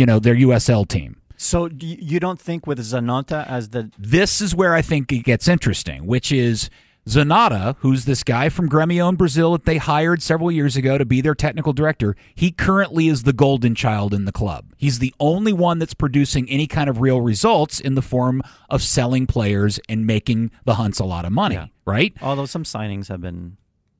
Speaker 1: USL team.
Speaker 4: So you don't think with Zanotta as the...
Speaker 1: This is where I think it gets interesting, which is Zanotta, who's this guy from Grêmio in Brazil that they hired several years ago to be their technical director, he currently is the golden child in the club. He's the only one that's producing any kind of real results in the form of selling players and making the Hunts a lot of money, right?
Speaker 4: Although some signings have been...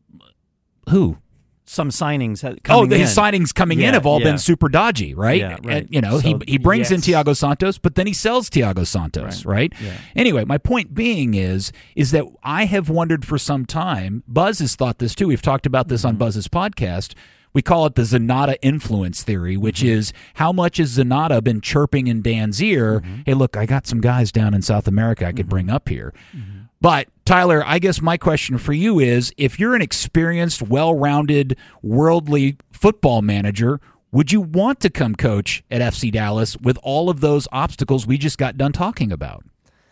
Speaker 1: Who?
Speaker 4: Some signings coming in.
Speaker 1: His signings coming in have all been super dodgy, right?
Speaker 4: Yeah, right.
Speaker 1: And, he brings in Thiago Santos, but then he sells Thiago Santos, right?
Speaker 4: Yeah.
Speaker 1: Anyway, my point being is that I have wondered for some time, Buzz has thought this too, we've talked about this on Buzz's podcast, we call it the Zanotta influence theory, which is how much has Zanotta been chirping in Dan's ear, hey, look, I got some guys down in South America I could bring up here. But, Tyler, I guess my question for you is, if you're an experienced, well-rounded, worldly football manager, would you want to come coach at FC Dallas with all of those obstacles we just got done talking about?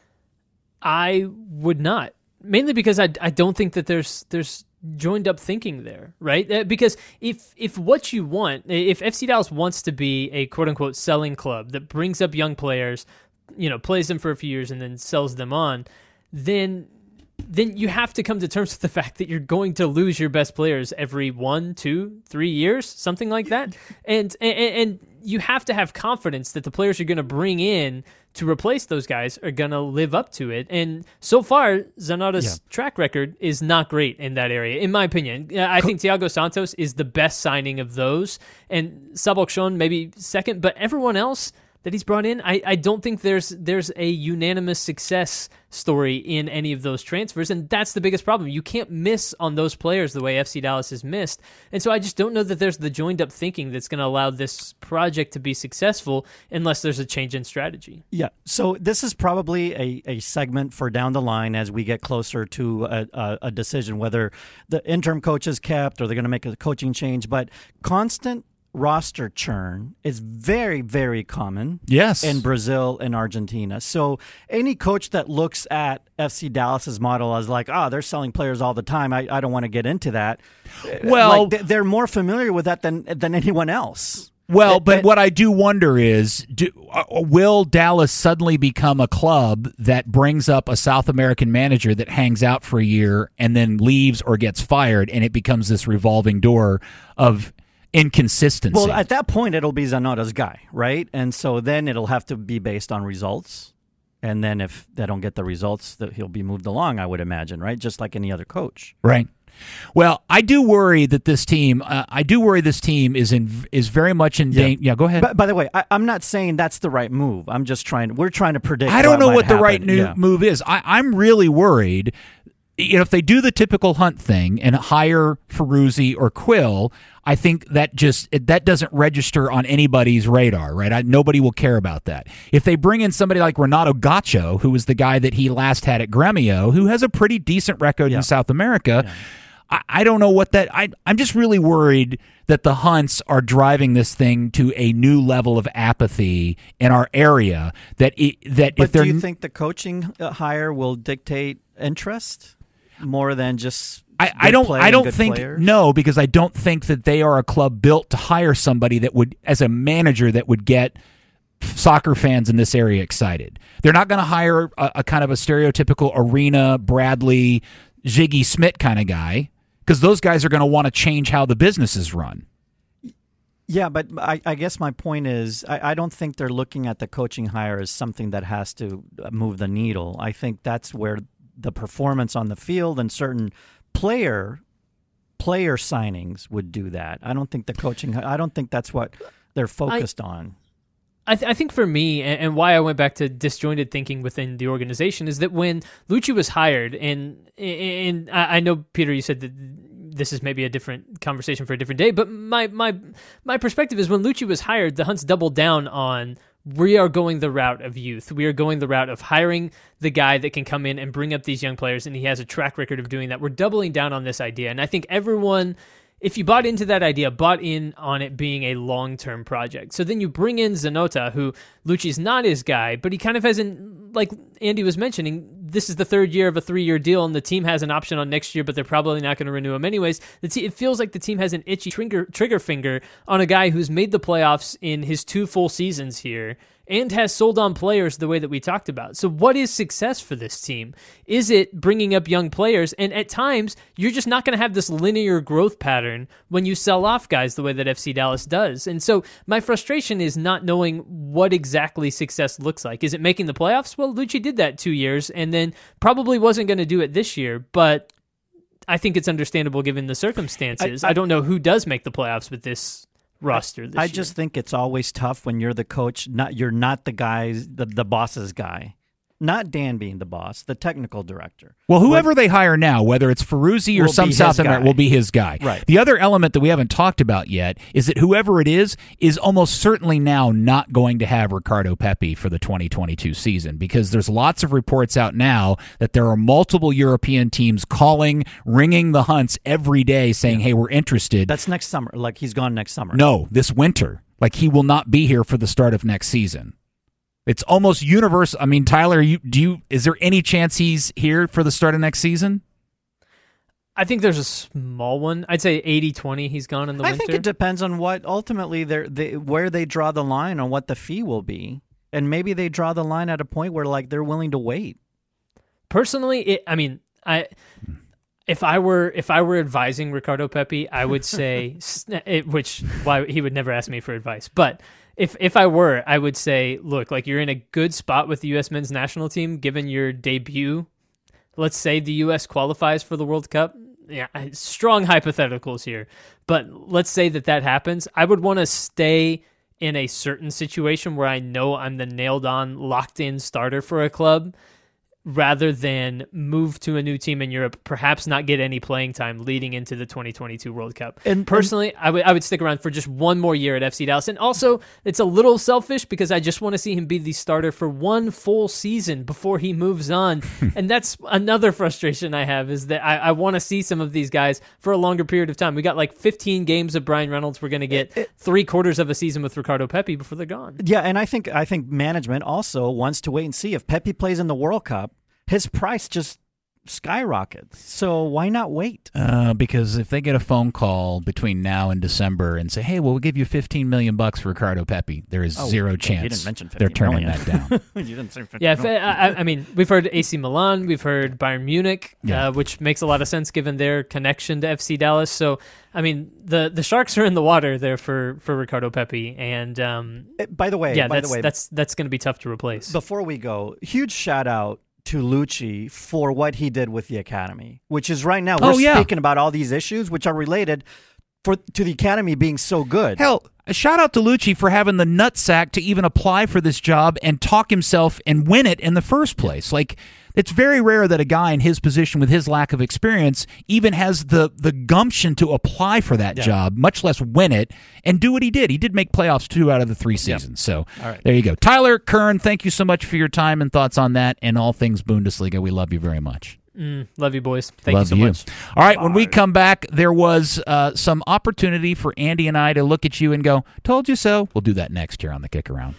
Speaker 7: I would not. Mainly because I don't think that there's joined-up thinking there, right? Because if what you want, if FC Dallas wants to be a quote-unquote selling club that brings up young players, plays them for a few years and then sells them on, then you have to come to terms with the fact that you're going to lose your best players every 1, 2, 3 years, something like that. And you have to have confidence that the players you're going to bring in to replace those guys are going to live up to it. And so far, Zanotta's track record is not great in that area, in my opinion. I think Thiago Santos is the best signing of those, and Sabok Shon maybe second, but everyone else that he's brought in, I don't think there's a unanimous success story in any of those transfers, and that's the biggest problem. You can't miss on those players the way FC Dallas has missed, and so I just don't know that there's the joined-up thinking that's going to allow this project to be successful unless there's a change in strategy.
Speaker 4: Yeah, so this is probably a segment for down the line as we get closer to a decision, whether the interim coach is kept or they're going to make a coaching change, but constant roster churn is very, very common in Brazil and Argentina. So any coach that looks at FC Dallas's model as like, they're selling players all the time, I don't want to get into that.
Speaker 1: Well,
Speaker 4: they're more familiar with that than anyone else.
Speaker 1: Well, but what I do wonder is, will Dallas suddenly become a club that brings up a South American manager that hangs out for a year and then leaves or gets fired, and it becomes this revolving door of inconsistency?
Speaker 4: Well, at that point, it'll be Zanotta's guy, right? And so then it'll have to be based on results. And then if they don't get the results, that he'll be moved along, I would imagine, right? Just like any other coach.
Speaker 1: Right. Well, I do worry that this team, is very much in danger. Yeah, go ahead.
Speaker 4: By the way, I'm not saying that's the right move. We're trying to predict.
Speaker 1: I don't know what the right move is. I'm really worried. If they do the typical Hunt thing and hire Ferruzzi or Quill, I think that doesn't register on anybody's radar, right? Nobody will care about that. If they bring in somebody like Renato Gacho, who was the guy that he last had at Grêmio, who has a pretty decent record in South America, I don't know what that... I'm just really worried that the Hunts are driving this thing to a new level of apathy in our area. But do
Speaker 4: you think the coaching hire will dictate interest more than just...
Speaker 1: I don't think
Speaker 4: players?
Speaker 1: No, because I don't think that they are a club built to hire somebody that would, as a manager, that would get soccer fans in this area excited. They're not going to hire a kind of a stereotypical Arena, Bradley, Ziggy Smith kind of guy, because those guys are going to want to change how the business is run.
Speaker 4: Yeah, but I guess my point is I don't think they're looking at the coaching hire as something that has to move the needle. I think that's where the performance on the field and certain player signings would do that. I don't think the coaching. I don't think that's what they're focused on.
Speaker 7: I think for me, and why I went back to disjointed thinking within the organization, is that when Lucci was hired, and I know, Peter, you said that this is maybe a different conversation for a different day, but my perspective is when Lucci was hired, the Hunts doubled down on, we are going the route of youth. We are going the route of hiring the guy that can come in and bring up these young players, and he has a track record of doing that. We're doubling down on this idea, and I think everyone, if you bought into that idea, bought in on it being a long-term project. So then you bring in Zanota, who Lucci's not his guy, but he kind of hasn't, like Andy was mentioning, this is the third year of a 3-year deal, and the team has an option on next year, but they're probably not going to renew him anyways. It feels like the team has an itchy trigger finger on a guy who's made the playoffs in his 2 full seasons here and has sold on players the way that we talked about. So what is success for this team? Is it bringing up young players? And at times, you're just not going to have this linear growth pattern when you sell off guys the way that FC Dallas does. And so my frustration is not knowing what exactly success looks like. Is it making the playoffs? Well, Lucci did that 2 years and then probably wasn't going to do it this year, but I think it's understandable given the circumstances. I don't know who does make the playoffs with this roster this year.
Speaker 4: I just think it's always tough when you're the coach. You're not the guys, the boss's guy. Not Dan being the boss, the technical director.
Speaker 1: Well, whoever they hire now, whether it's Ferruzzi or some South American, will be his guy.
Speaker 4: Right.
Speaker 1: The other element that we haven't talked about yet is that whoever it is almost certainly now not going to have Ricardo Pepi for the 2022 season, because there's lots of reports out now that there are multiple European teams ringing the Hunts every day saying, hey, we're interested.
Speaker 4: That's next summer. Like he's gone next summer.
Speaker 1: No, this winter. Like he will not be here for the start of next season. It's almost universal. I mean, Tyler, is there any chance he's here for the start of next season?
Speaker 7: I think there's a small one. I'd say 80-20 he's gone in the winter.
Speaker 4: I think it depends on what ultimately where they draw the line on what the fee will be. And maybe they draw the line at a point where like they're willing to wait.
Speaker 7: Personally, if I were advising Ricardo Pepi, I would say why he would never ask me for advice. But if I were, I would say, look, like you're in a good spot with the U.S. men's national team given your debut. Let's say the U.S. qualifies for the World Cup. Yeah, strong hypotheticals here, but let's say that happens. I would want to stay in a certain situation where I know I'm the nailed-on, locked-in starter for a club, rather than move to a new team in Europe, perhaps not get any playing time leading into the 2022 World Cup. And personally, I would stick around for just one more year at FC Dallas. And also, it's a little selfish because I just want to see him be the starter for one full season before he moves on. And that's another frustration I have, is that I want to see some of these guys for a longer period of time. We got like 15 games of Brian Reynolds. We're going to get 3/4 of a season with Ricardo Pepi before they're gone.
Speaker 4: Yeah, and I think management also wants to wait and see if Pepi plays in the World Cup. His price just skyrockets. So why not wait?
Speaker 1: Because if they get a phone call between now and December and say, "Hey, we'll give you $15 million for Ricardo Pepi," there is zero chance
Speaker 4: you didn't mention
Speaker 1: they're turning that down.
Speaker 4: You didn't say 15
Speaker 7: million. I mean, we've heard AC Milan, we've heard Bayern Munich, which makes a lot of sense given their connection to FC Dallas. So, I mean, the sharks are in the water there for Ricardo Pepi, and
Speaker 4: by the way,
Speaker 7: that's going to be tough to replace.
Speaker 4: Before we go, huge shout out to Lucci for what he did with the academy, which is right now we're speaking about all these issues which are related to the academy being so good.
Speaker 1: Hell, a shout out to Lucci for having the nutsack to even apply for this job and talk himself and win it in the first place. Like, it's very rare that a guy in his position with his lack of experience even has the gumption to apply for that job, much less win it, and do what he did. He did make playoffs 2 out of the 3 seasons. So there you go. Tyler Kern, thank you so much for your time and thoughts on that and all things Bundesliga. We love you very much.
Speaker 7: Love you, boys. Thank you so much.
Speaker 1: All right, when we come back, there was some opportunity for Andy and I to look at you and go, told you so. We'll do that next here on The Kick Around.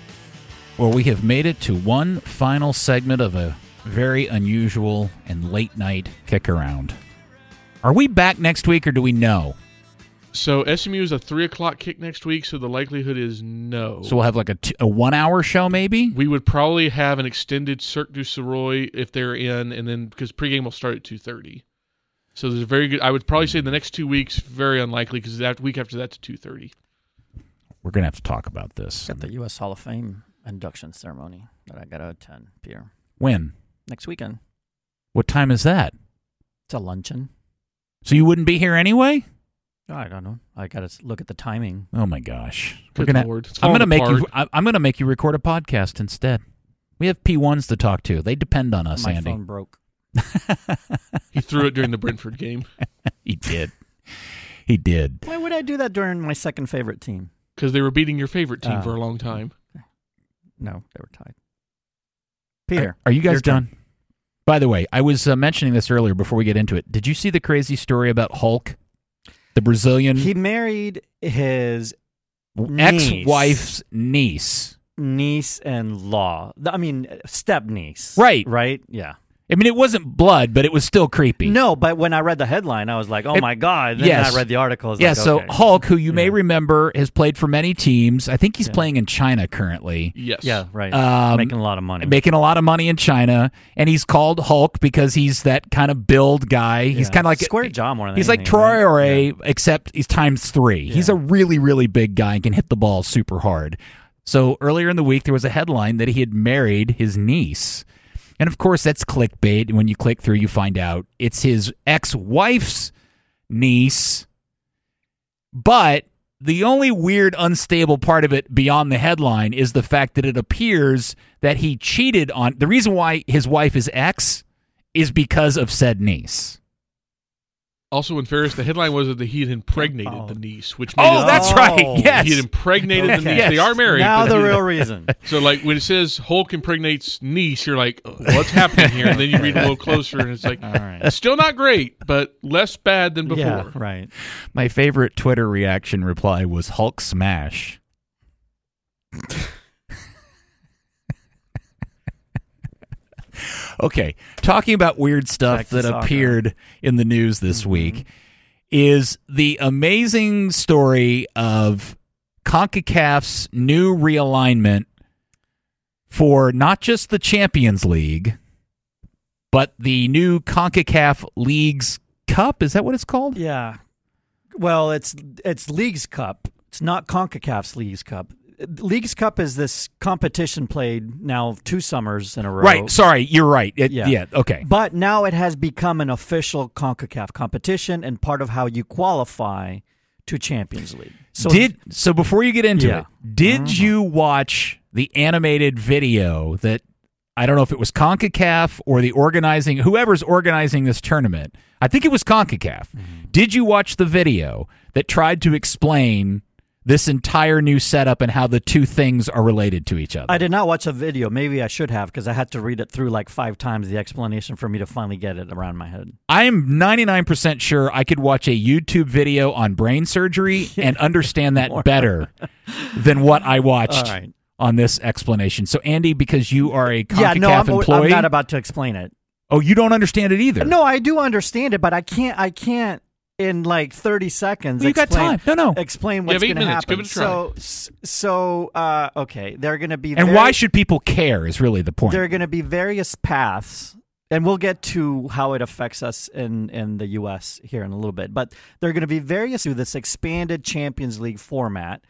Speaker 1: Well, we have made it to one final segment of a very unusual and late night kick around. Are we back next week or do we know?
Speaker 5: So SMU is a 3:00 kick next week, so the likelihood is no.
Speaker 1: So we'll have like a 1 hour show maybe?
Speaker 5: We would probably have an extended Cirque du Soleil if they're in, and then because pregame will start at 2:30. So there's a very good. I would probably say the next 2 weeks very unlikely because that week after that's 2:30.
Speaker 1: We're gonna have to talk about this.
Speaker 4: Got the U.S. Hall of Fame induction ceremony that I got to attend, Pierre.
Speaker 1: When?
Speaker 4: Next weekend.
Speaker 1: What time is that?
Speaker 4: It's a luncheon.
Speaker 1: So you wouldn't be here anyway?
Speaker 4: I don't know. I got to look at the timing.
Speaker 1: Oh my gosh!
Speaker 5: I'm
Speaker 1: gonna make you record a podcast instead. We have P1s to talk to. They depend on us,
Speaker 4: My
Speaker 1: Andy.
Speaker 4: My phone broke.
Speaker 5: He threw it during the Brentford game.
Speaker 1: He did. He did.
Speaker 4: Why would I do that during my second favorite team?
Speaker 5: Because they were beating your favorite team for a long time.
Speaker 4: No, they were tied. Peter,
Speaker 1: are you guys done? By the way, I was mentioning this earlier before we get into it. Did you see the crazy story about Hulk? The Brazilian.
Speaker 4: He married his
Speaker 1: ex-wife's
Speaker 4: niece-in-law. I mean, step-niece.
Speaker 1: Right.
Speaker 4: Right? Yeah.
Speaker 1: I mean, it wasn't blood, but it was still creepy.
Speaker 4: No, but when I read the headline, I was like, "Oh my god!" Then I read the article.
Speaker 1: So Hulk, who you may remember, has played for many teams. I think he's playing in China currently.
Speaker 5: Yes.
Speaker 4: Yeah, right. Making a lot of money.
Speaker 1: Making a lot of money in China, and he's called Hulk because he's that kind of build guy. He's kind of like
Speaker 4: square jaw more than
Speaker 1: he's
Speaker 4: anything,
Speaker 1: like Troy
Speaker 4: right?
Speaker 1: except he's times 3. Yeah. He's a really, really big guy and can hit the ball super hard. So earlier in the week, there was a headline that he had married his niece. And, of course, that's clickbait. And when you click through, you find out it's his ex-wife's niece. But the only weird, unstable part of it beyond the headline is the fact that it appears that he cheated on... The reason why his wife is ex is because of said niece.
Speaker 5: Also, in fairness, the headline was that he had impregnated the niece, which made
Speaker 1: that's right. Yes,
Speaker 5: he had impregnated the niece.
Speaker 1: Yes.
Speaker 5: They are married.
Speaker 4: Now the real reason.
Speaker 5: So, like when it says Hulk impregnates niece, you're like, what's happening here? And then you read a little closer, and it's like, it's still not great, but less bad than before.
Speaker 4: Yeah, right.
Speaker 1: My favorite Twitter reaction reply was Hulk smash. Okay, talking about weird stuff that appeared in the news this week is the amazing story of CONCACAF's new realignment for not just the Champions League, but the new CONCACAF Leagues Cup. Is that what it's called?
Speaker 4: Yeah. Well, it's Leagues Cup. It's not CONCACAF's Leagues Cup. Leagues Cup is this competition played now 2 summers in a row.
Speaker 1: Right. Sorry, you're right. Yeah. Okay.
Speaker 4: But now it has become an official CONCACAF competition and part of how you qualify to Champions League.
Speaker 1: So before you get into it, did you watch the animated video that I don't know if it was CONCACAF or whoever's organizing this tournament? I think it was CONCACAF. Did you watch the video that tried to explain this entire new setup and how the two things are related to each other?
Speaker 4: I did not watch a video. Maybe I should have because I had to read it through like 5 times, the explanation, for me to finally get it around my head.
Speaker 1: I'm 99% sure I could watch a YouTube video on brain surgery and understand that better than what I watched on this explanation. So, Andy, because you are a CONCACAF employee...
Speaker 4: I'm not about to explain it.
Speaker 1: Oh, you don't understand it either?
Speaker 4: No, I do understand it, but I can't in like 30 seconds.
Speaker 1: You got time. No.
Speaker 4: Explain what's going to happen.
Speaker 5: Give it a try.
Speaker 4: So, okay, there are going to be...
Speaker 1: And why should people care is really the point.
Speaker 4: There are going to be various paths, and we'll get to how it affects us in the U.S. here in a little bit, but there are going to be various through this expanded Champions League format.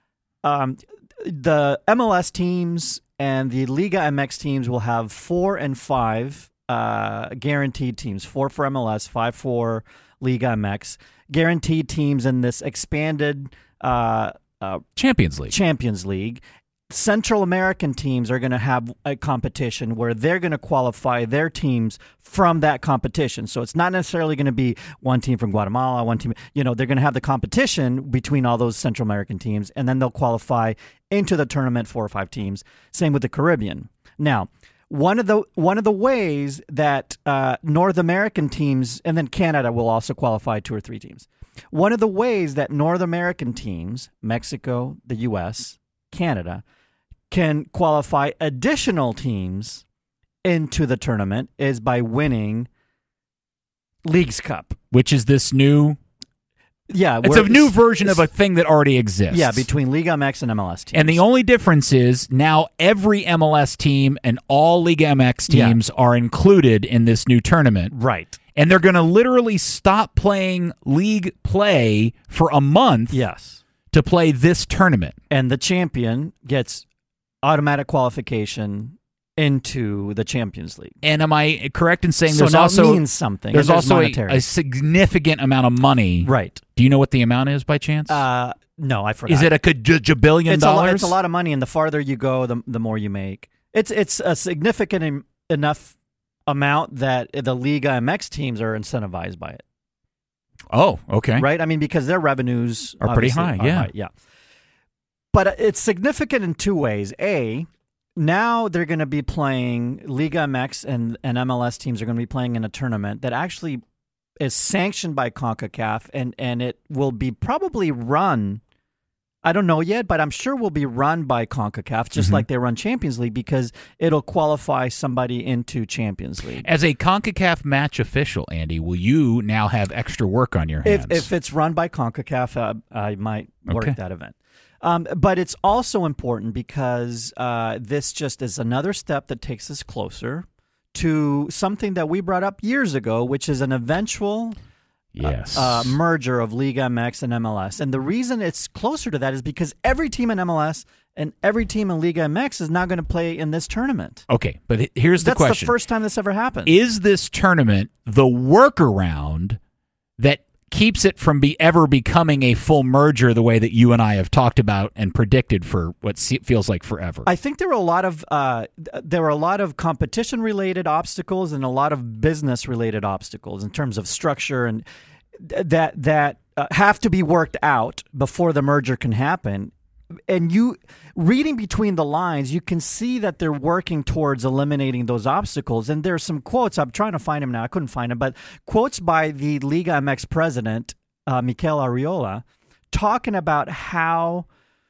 Speaker 4: The MLS teams and the Liga MX teams will have 4 and 5 guaranteed teams, 4 for MLS, 5 for Liga MX, guaranteed teams in this expanded
Speaker 1: Champions
Speaker 4: League. Central American teams are going to have a competition where they're going to qualify their teams from that competition. So it's not necessarily going to be one team from Guatemala, one team, they're going to have the competition between all those Central American teams, and then they'll qualify into the tournament 4 or 5 teams. Same with the Caribbean. Now, one of the ways that North American teams, and then Canada will also qualify 2 or 3 teams. One of the ways that North American teams, Mexico, the U.S., Canada, can qualify additional teams into the tournament is by winning Leagues Cup.
Speaker 1: Which is this new
Speaker 4: Yeah,
Speaker 1: it's a new version of a thing that already exists.
Speaker 4: Yeah, between Liga MX and MLS teams.
Speaker 1: And the only difference is now every MLS team and all Liga MX teams are included in this new tournament.
Speaker 4: Right.
Speaker 1: And they're going to literally stop playing league play for a month to play this tournament.
Speaker 4: And the champion gets automatic qualification into the Champions League.
Speaker 1: And am I correct in saying
Speaker 4: there's also means something?
Speaker 1: There's also a significant amount of money.
Speaker 4: Right.
Speaker 1: Do you know what the amount is by chance?
Speaker 4: No, I forgot.
Speaker 1: Is it a $1 billion?
Speaker 4: It's a lot of money, and the farther you go, the more you make. It's a significant enough amount that the Liga MX teams are incentivized by it.
Speaker 1: Oh, okay.
Speaker 4: Right? I mean, because their revenues
Speaker 1: are pretty high,
Speaker 4: yeah. But it's significant in two ways. A, now they're going to be playing, Liga MX and MLS teams are going to be playing in a tournament that actually is sanctioned by CONCACAF, and it will be probably run, I don't know yet, but I'm sure will be run by CONCACAF, just like they run Champions League, because it'll qualify somebody into Champions League.
Speaker 1: As a CONCACAF match official, Andy, will you now have extra work on your hands?
Speaker 4: If it's run by CONCACAF, I might work that event. But it's also important because this just is another step that takes us closer to something that we brought up years ago, which is an eventual merger of Liga MX and MLS. And the reason it's closer to that is because every team in MLS and every team in Liga MX is now going to play in this tournament.
Speaker 1: Okay, but here's the question.
Speaker 4: That's the first time this ever happened.
Speaker 1: Is this tournament the workaround that keeps it from ever becoming a full merger the way that you and I have talked about and predicted for what feels like forever?
Speaker 4: I think there were a lot of competition-related obstacles and a lot of business-related obstacles in terms of structure and that have to be worked out before the merger can happen. And you, reading between the lines, you can see that they're working towards eliminating those obstacles. And there's some quotes. I'm trying to find them now. I couldn't find them. But quotes by the Liga MX president, Mikel Arriola, talking about how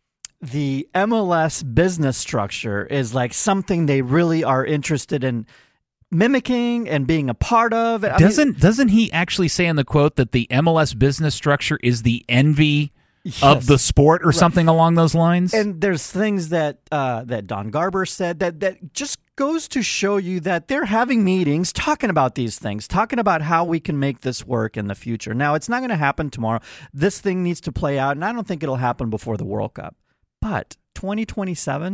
Speaker 4: the MLS business structure is like something they really are interested in mimicking and being a part of.
Speaker 1: Doesn't he actually say in the quote that the MLS business structure is the envy of the sport or something along those lines?
Speaker 4: And there's things that Don Garber said that just goes to show you that they're having meetings talking about these things, talking about how we can make this work in the future. Now, it's not going to happen tomorrow. This thing needs to play out, and I don't think it'll happen before the World Cup. But 2027,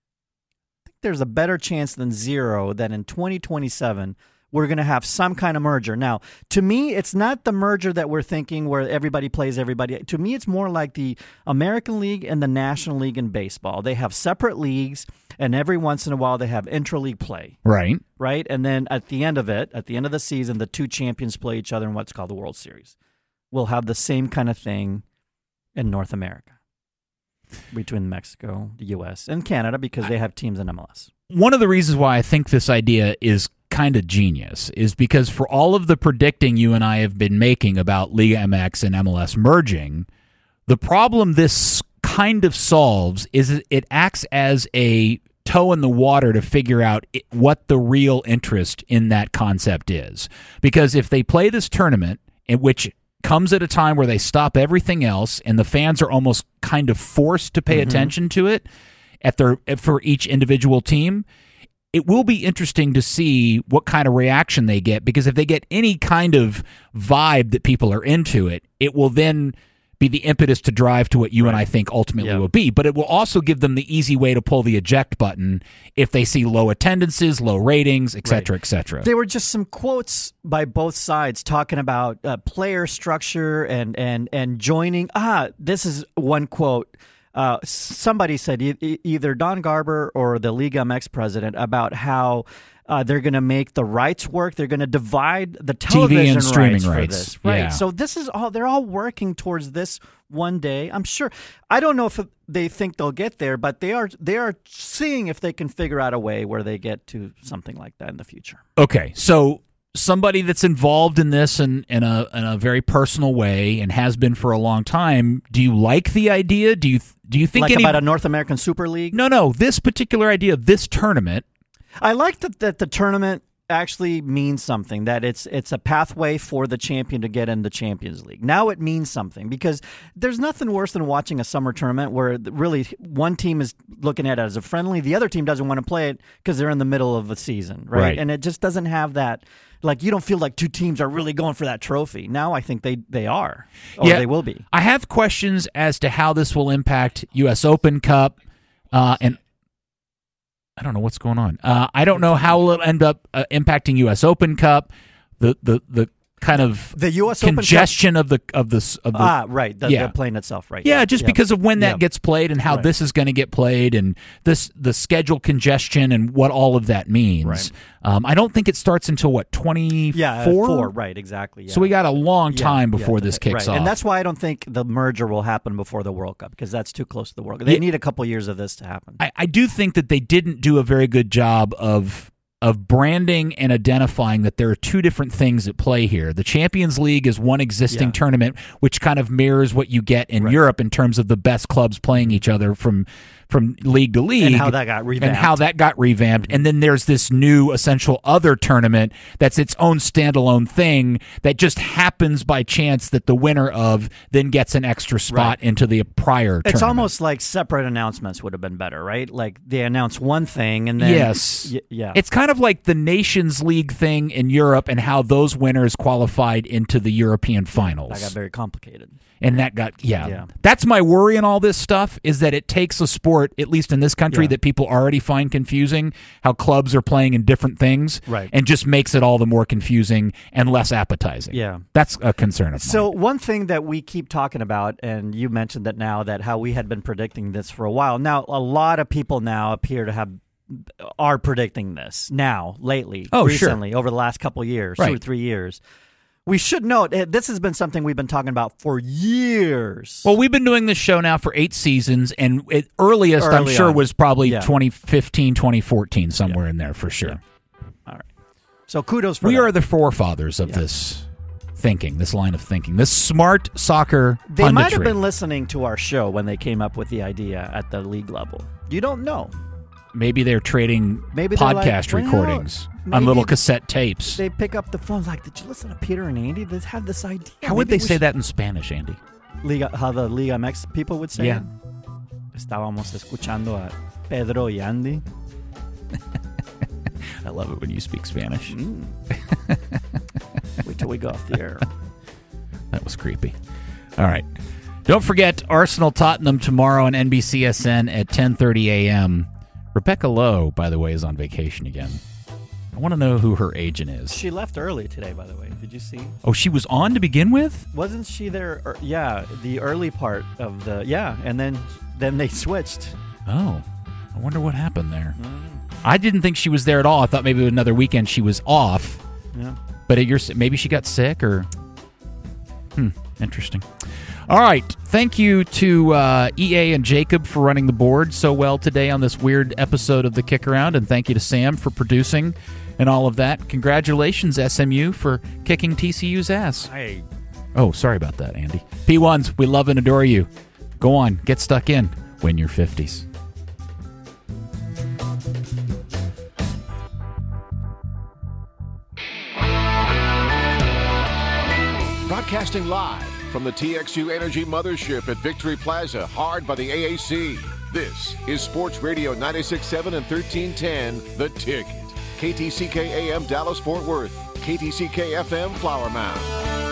Speaker 4: I think there's a better chance than zero that in 2027 we're going to have some kind of merger. Now, to me, it's not the merger that we're thinking where everybody plays everybody. To me, it's more like the American League and the National League in baseball. They have separate leagues, and every once in a while they have intra-league play.
Speaker 1: Right.
Speaker 4: Right? And then at the end of the season, the two champions play each other in what's called the World Series. We'll have the same kind of thing in North America between Mexico, the U.S., and Canada because they have teams in MLS.
Speaker 1: One of the reasons why I think this idea is kind of genius is because for all of the predicting you and I have been making about Liga MX and MLS merging, the problem this kind of solves is it acts as a toe in the water to figure out what the real interest in that concept is. Because if they play this tournament, which comes at a time where they stop everything else and the fans are almost kind of forced to pay attention to it for each individual team, it will be interesting to see what kind of reaction they get, because if they get any kind of vibe that people are into it, it will then be the impetus to drive to what you and I think ultimately will be. But it will also give them the easy way to pull the eject button if they see low attendances, low ratings, et cetera, et cetera.
Speaker 4: There were just some quotes by both sides talking about player structure and joining. This is one quote. Somebody said, either Don Garber or the Liga MX president, about how they're going to make the rights work. They're going to divide the television
Speaker 1: TV and streaming
Speaker 4: rights for
Speaker 1: rights.
Speaker 4: this. Right.
Speaker 1: Yeah.
Speaker 4: So this is all. They're all working towards this one day. I'm sure. I don't know if they think they'll get there, but they are seeing if they can figure out a way where they get to something like that in the future.
Speaker 1: Okay, so somebody that's involved in this in a very personal way and has been for a long time, do you like the idea? Do you think
Speaker 4: about a North American Super League?
Speaker 1: No. This particular idea of this tournament.
Speaker 4: I like that the tournament actually means something, that it's a pathway for the champion to get in the Champions League. Now it means something, because there's nothing worse than watching a summer tournament where really one team is looking at it as a friendly, the other team doesn't want to play it because they're in the middle of the season, right? And it just doesn't have that, like, you don't feel like two teams are really going for that trophy. Now I think they are, or they will be.
Speaker 1: I have questions as to how this will impact U.S. Open Cup, and I don't know what's going on. I don't know how it'll end up impacting U.S. Open Cup. The kind of
Speaker 4: the U.S.
Speaker 1: congestion
Speaker 4: Open Cup,
Speaker 1: of the
Speaker 4: the plane itself, right?
Speaker 1: Yeah, just because of when that gets played and how this is going to get played, and the schedule congestion and what all of that means.
Speaker 4: Right.
Speaker 1: I don't think it starts until 24?
Speaker 4: Yeah, 4, right, exactly. Yeah.
Speaker 1: So we got a long time before this kicks off.
Speaker 4: And that's why I don't think the merger will happen before the World Cup, because that's too close to the World Cup. They need a couple years of this to happen.
Speaker 1: I do think that they didn't do a very good job of branding and identifying that there are two different things at play here. The Champions League is one existing tournament, which kind of mirrors what you get in Europe in terms of the best clubs playing each other from league to league.
Speaker 4: And how that got revamped.
Speaker 1: And then there's this new essential other tournament that's its own standalone thing that just happens by chance that the winner of then gets an extra spot into the prior tournament.
Speaker 4: It's almost like separate announcements would have been better, right? Like they announce one thing and then...
Speaker 1: Yes. It's kind of like the Nations League thing in Europe and how those winners qualified into the European finals.
Speaker 4: That got very complicated.
Speaker 1: And that got, That's my worry in all this stuff, is that it takes a sport, at least in this country, that people already find confusing, how clubs are playing in different things, and just makes it all the more confusing and less appetizing.
Speaker 4: Yeah.
Speaker 1: That's a concern of mine.
Speaker 4: So one thing that we keep talking about, and you mentioned that now, that how we had been predicting this for a while. Now, a lot of people now appear to are predicting this now, lately, recently, over the last couple of years, 2 or 3 years. We should note, this has been something we've been talking about for years.
Speaker 1: Well, we've been doing this show now for 8 seasons, and earliest, I'm sure, was probably 2015, 2014, somewhere in there for sure.
Speaker 4: Yeah. All right. So kudos for
Speaker 1: We are the forefathers of this thinking, this line of thinking, this smart soccer
Speaker 4: They
Speaker 1: punditry.
Speaker 4: might have been listening to our show when they came up with the idea at the league level. You don't know.
Speaker 1: Maybe they're trading podcast recordings on little cassette tapes.
Speaker 4: They pick up the phone like, did you listen to Peter and Andy? They had this idea.
Speaker 1: How would they say that in Spanish, Andy?
Speaker 4: How the Liga MX people would say it? Estábamos escuchando a Pedro y Andy.
Speaker 1: I love it when you speak Spanish.
Speaker 4: Wait till we go off the air.
Speaker 1: That was creepy. All right. Don't forget Arsenal-Tottenham tomorrow on NBCSN at 10:30 a.m. Rebecca Lowe, by the way, is on vacation again. I want to know who her agent is.
Speaker 4: She left early today, by the way. Did you see?
Speaker 1: Oh, she was on to begin with?
Speaker 4: Wasn't she there? The early part of the... Yeah, and then they switched.
Speaker 1: Oh, I wonder what happened there. I didn't think she was there at all. I thought maybe another weekend she was off.
Speaker 4: Yeah.
Speaker 1: But maybe she got sick or... Interesting. All right. Thank you to EA and Jacob for running the board so well today on this weird episode of The Kick Around, and thank you to Sam for producing and all of that. Congratulations, SMU, for kicking TCU's ass.
Speaker 4: Hey.
Speaker 1: Oh, sorry about that, Andy. P1s, we love and adore you. Go on. Get stuck in. Win your 50s.
Speaker 2: Broadcasting live from the TXU Energy Mothership at Victory Plaza, hard by the AAC. This is Sports Radio 96.7 and 1310, The Ticket. KTCK AM Dallas Fort Worth, KTCK FM Flower Mound.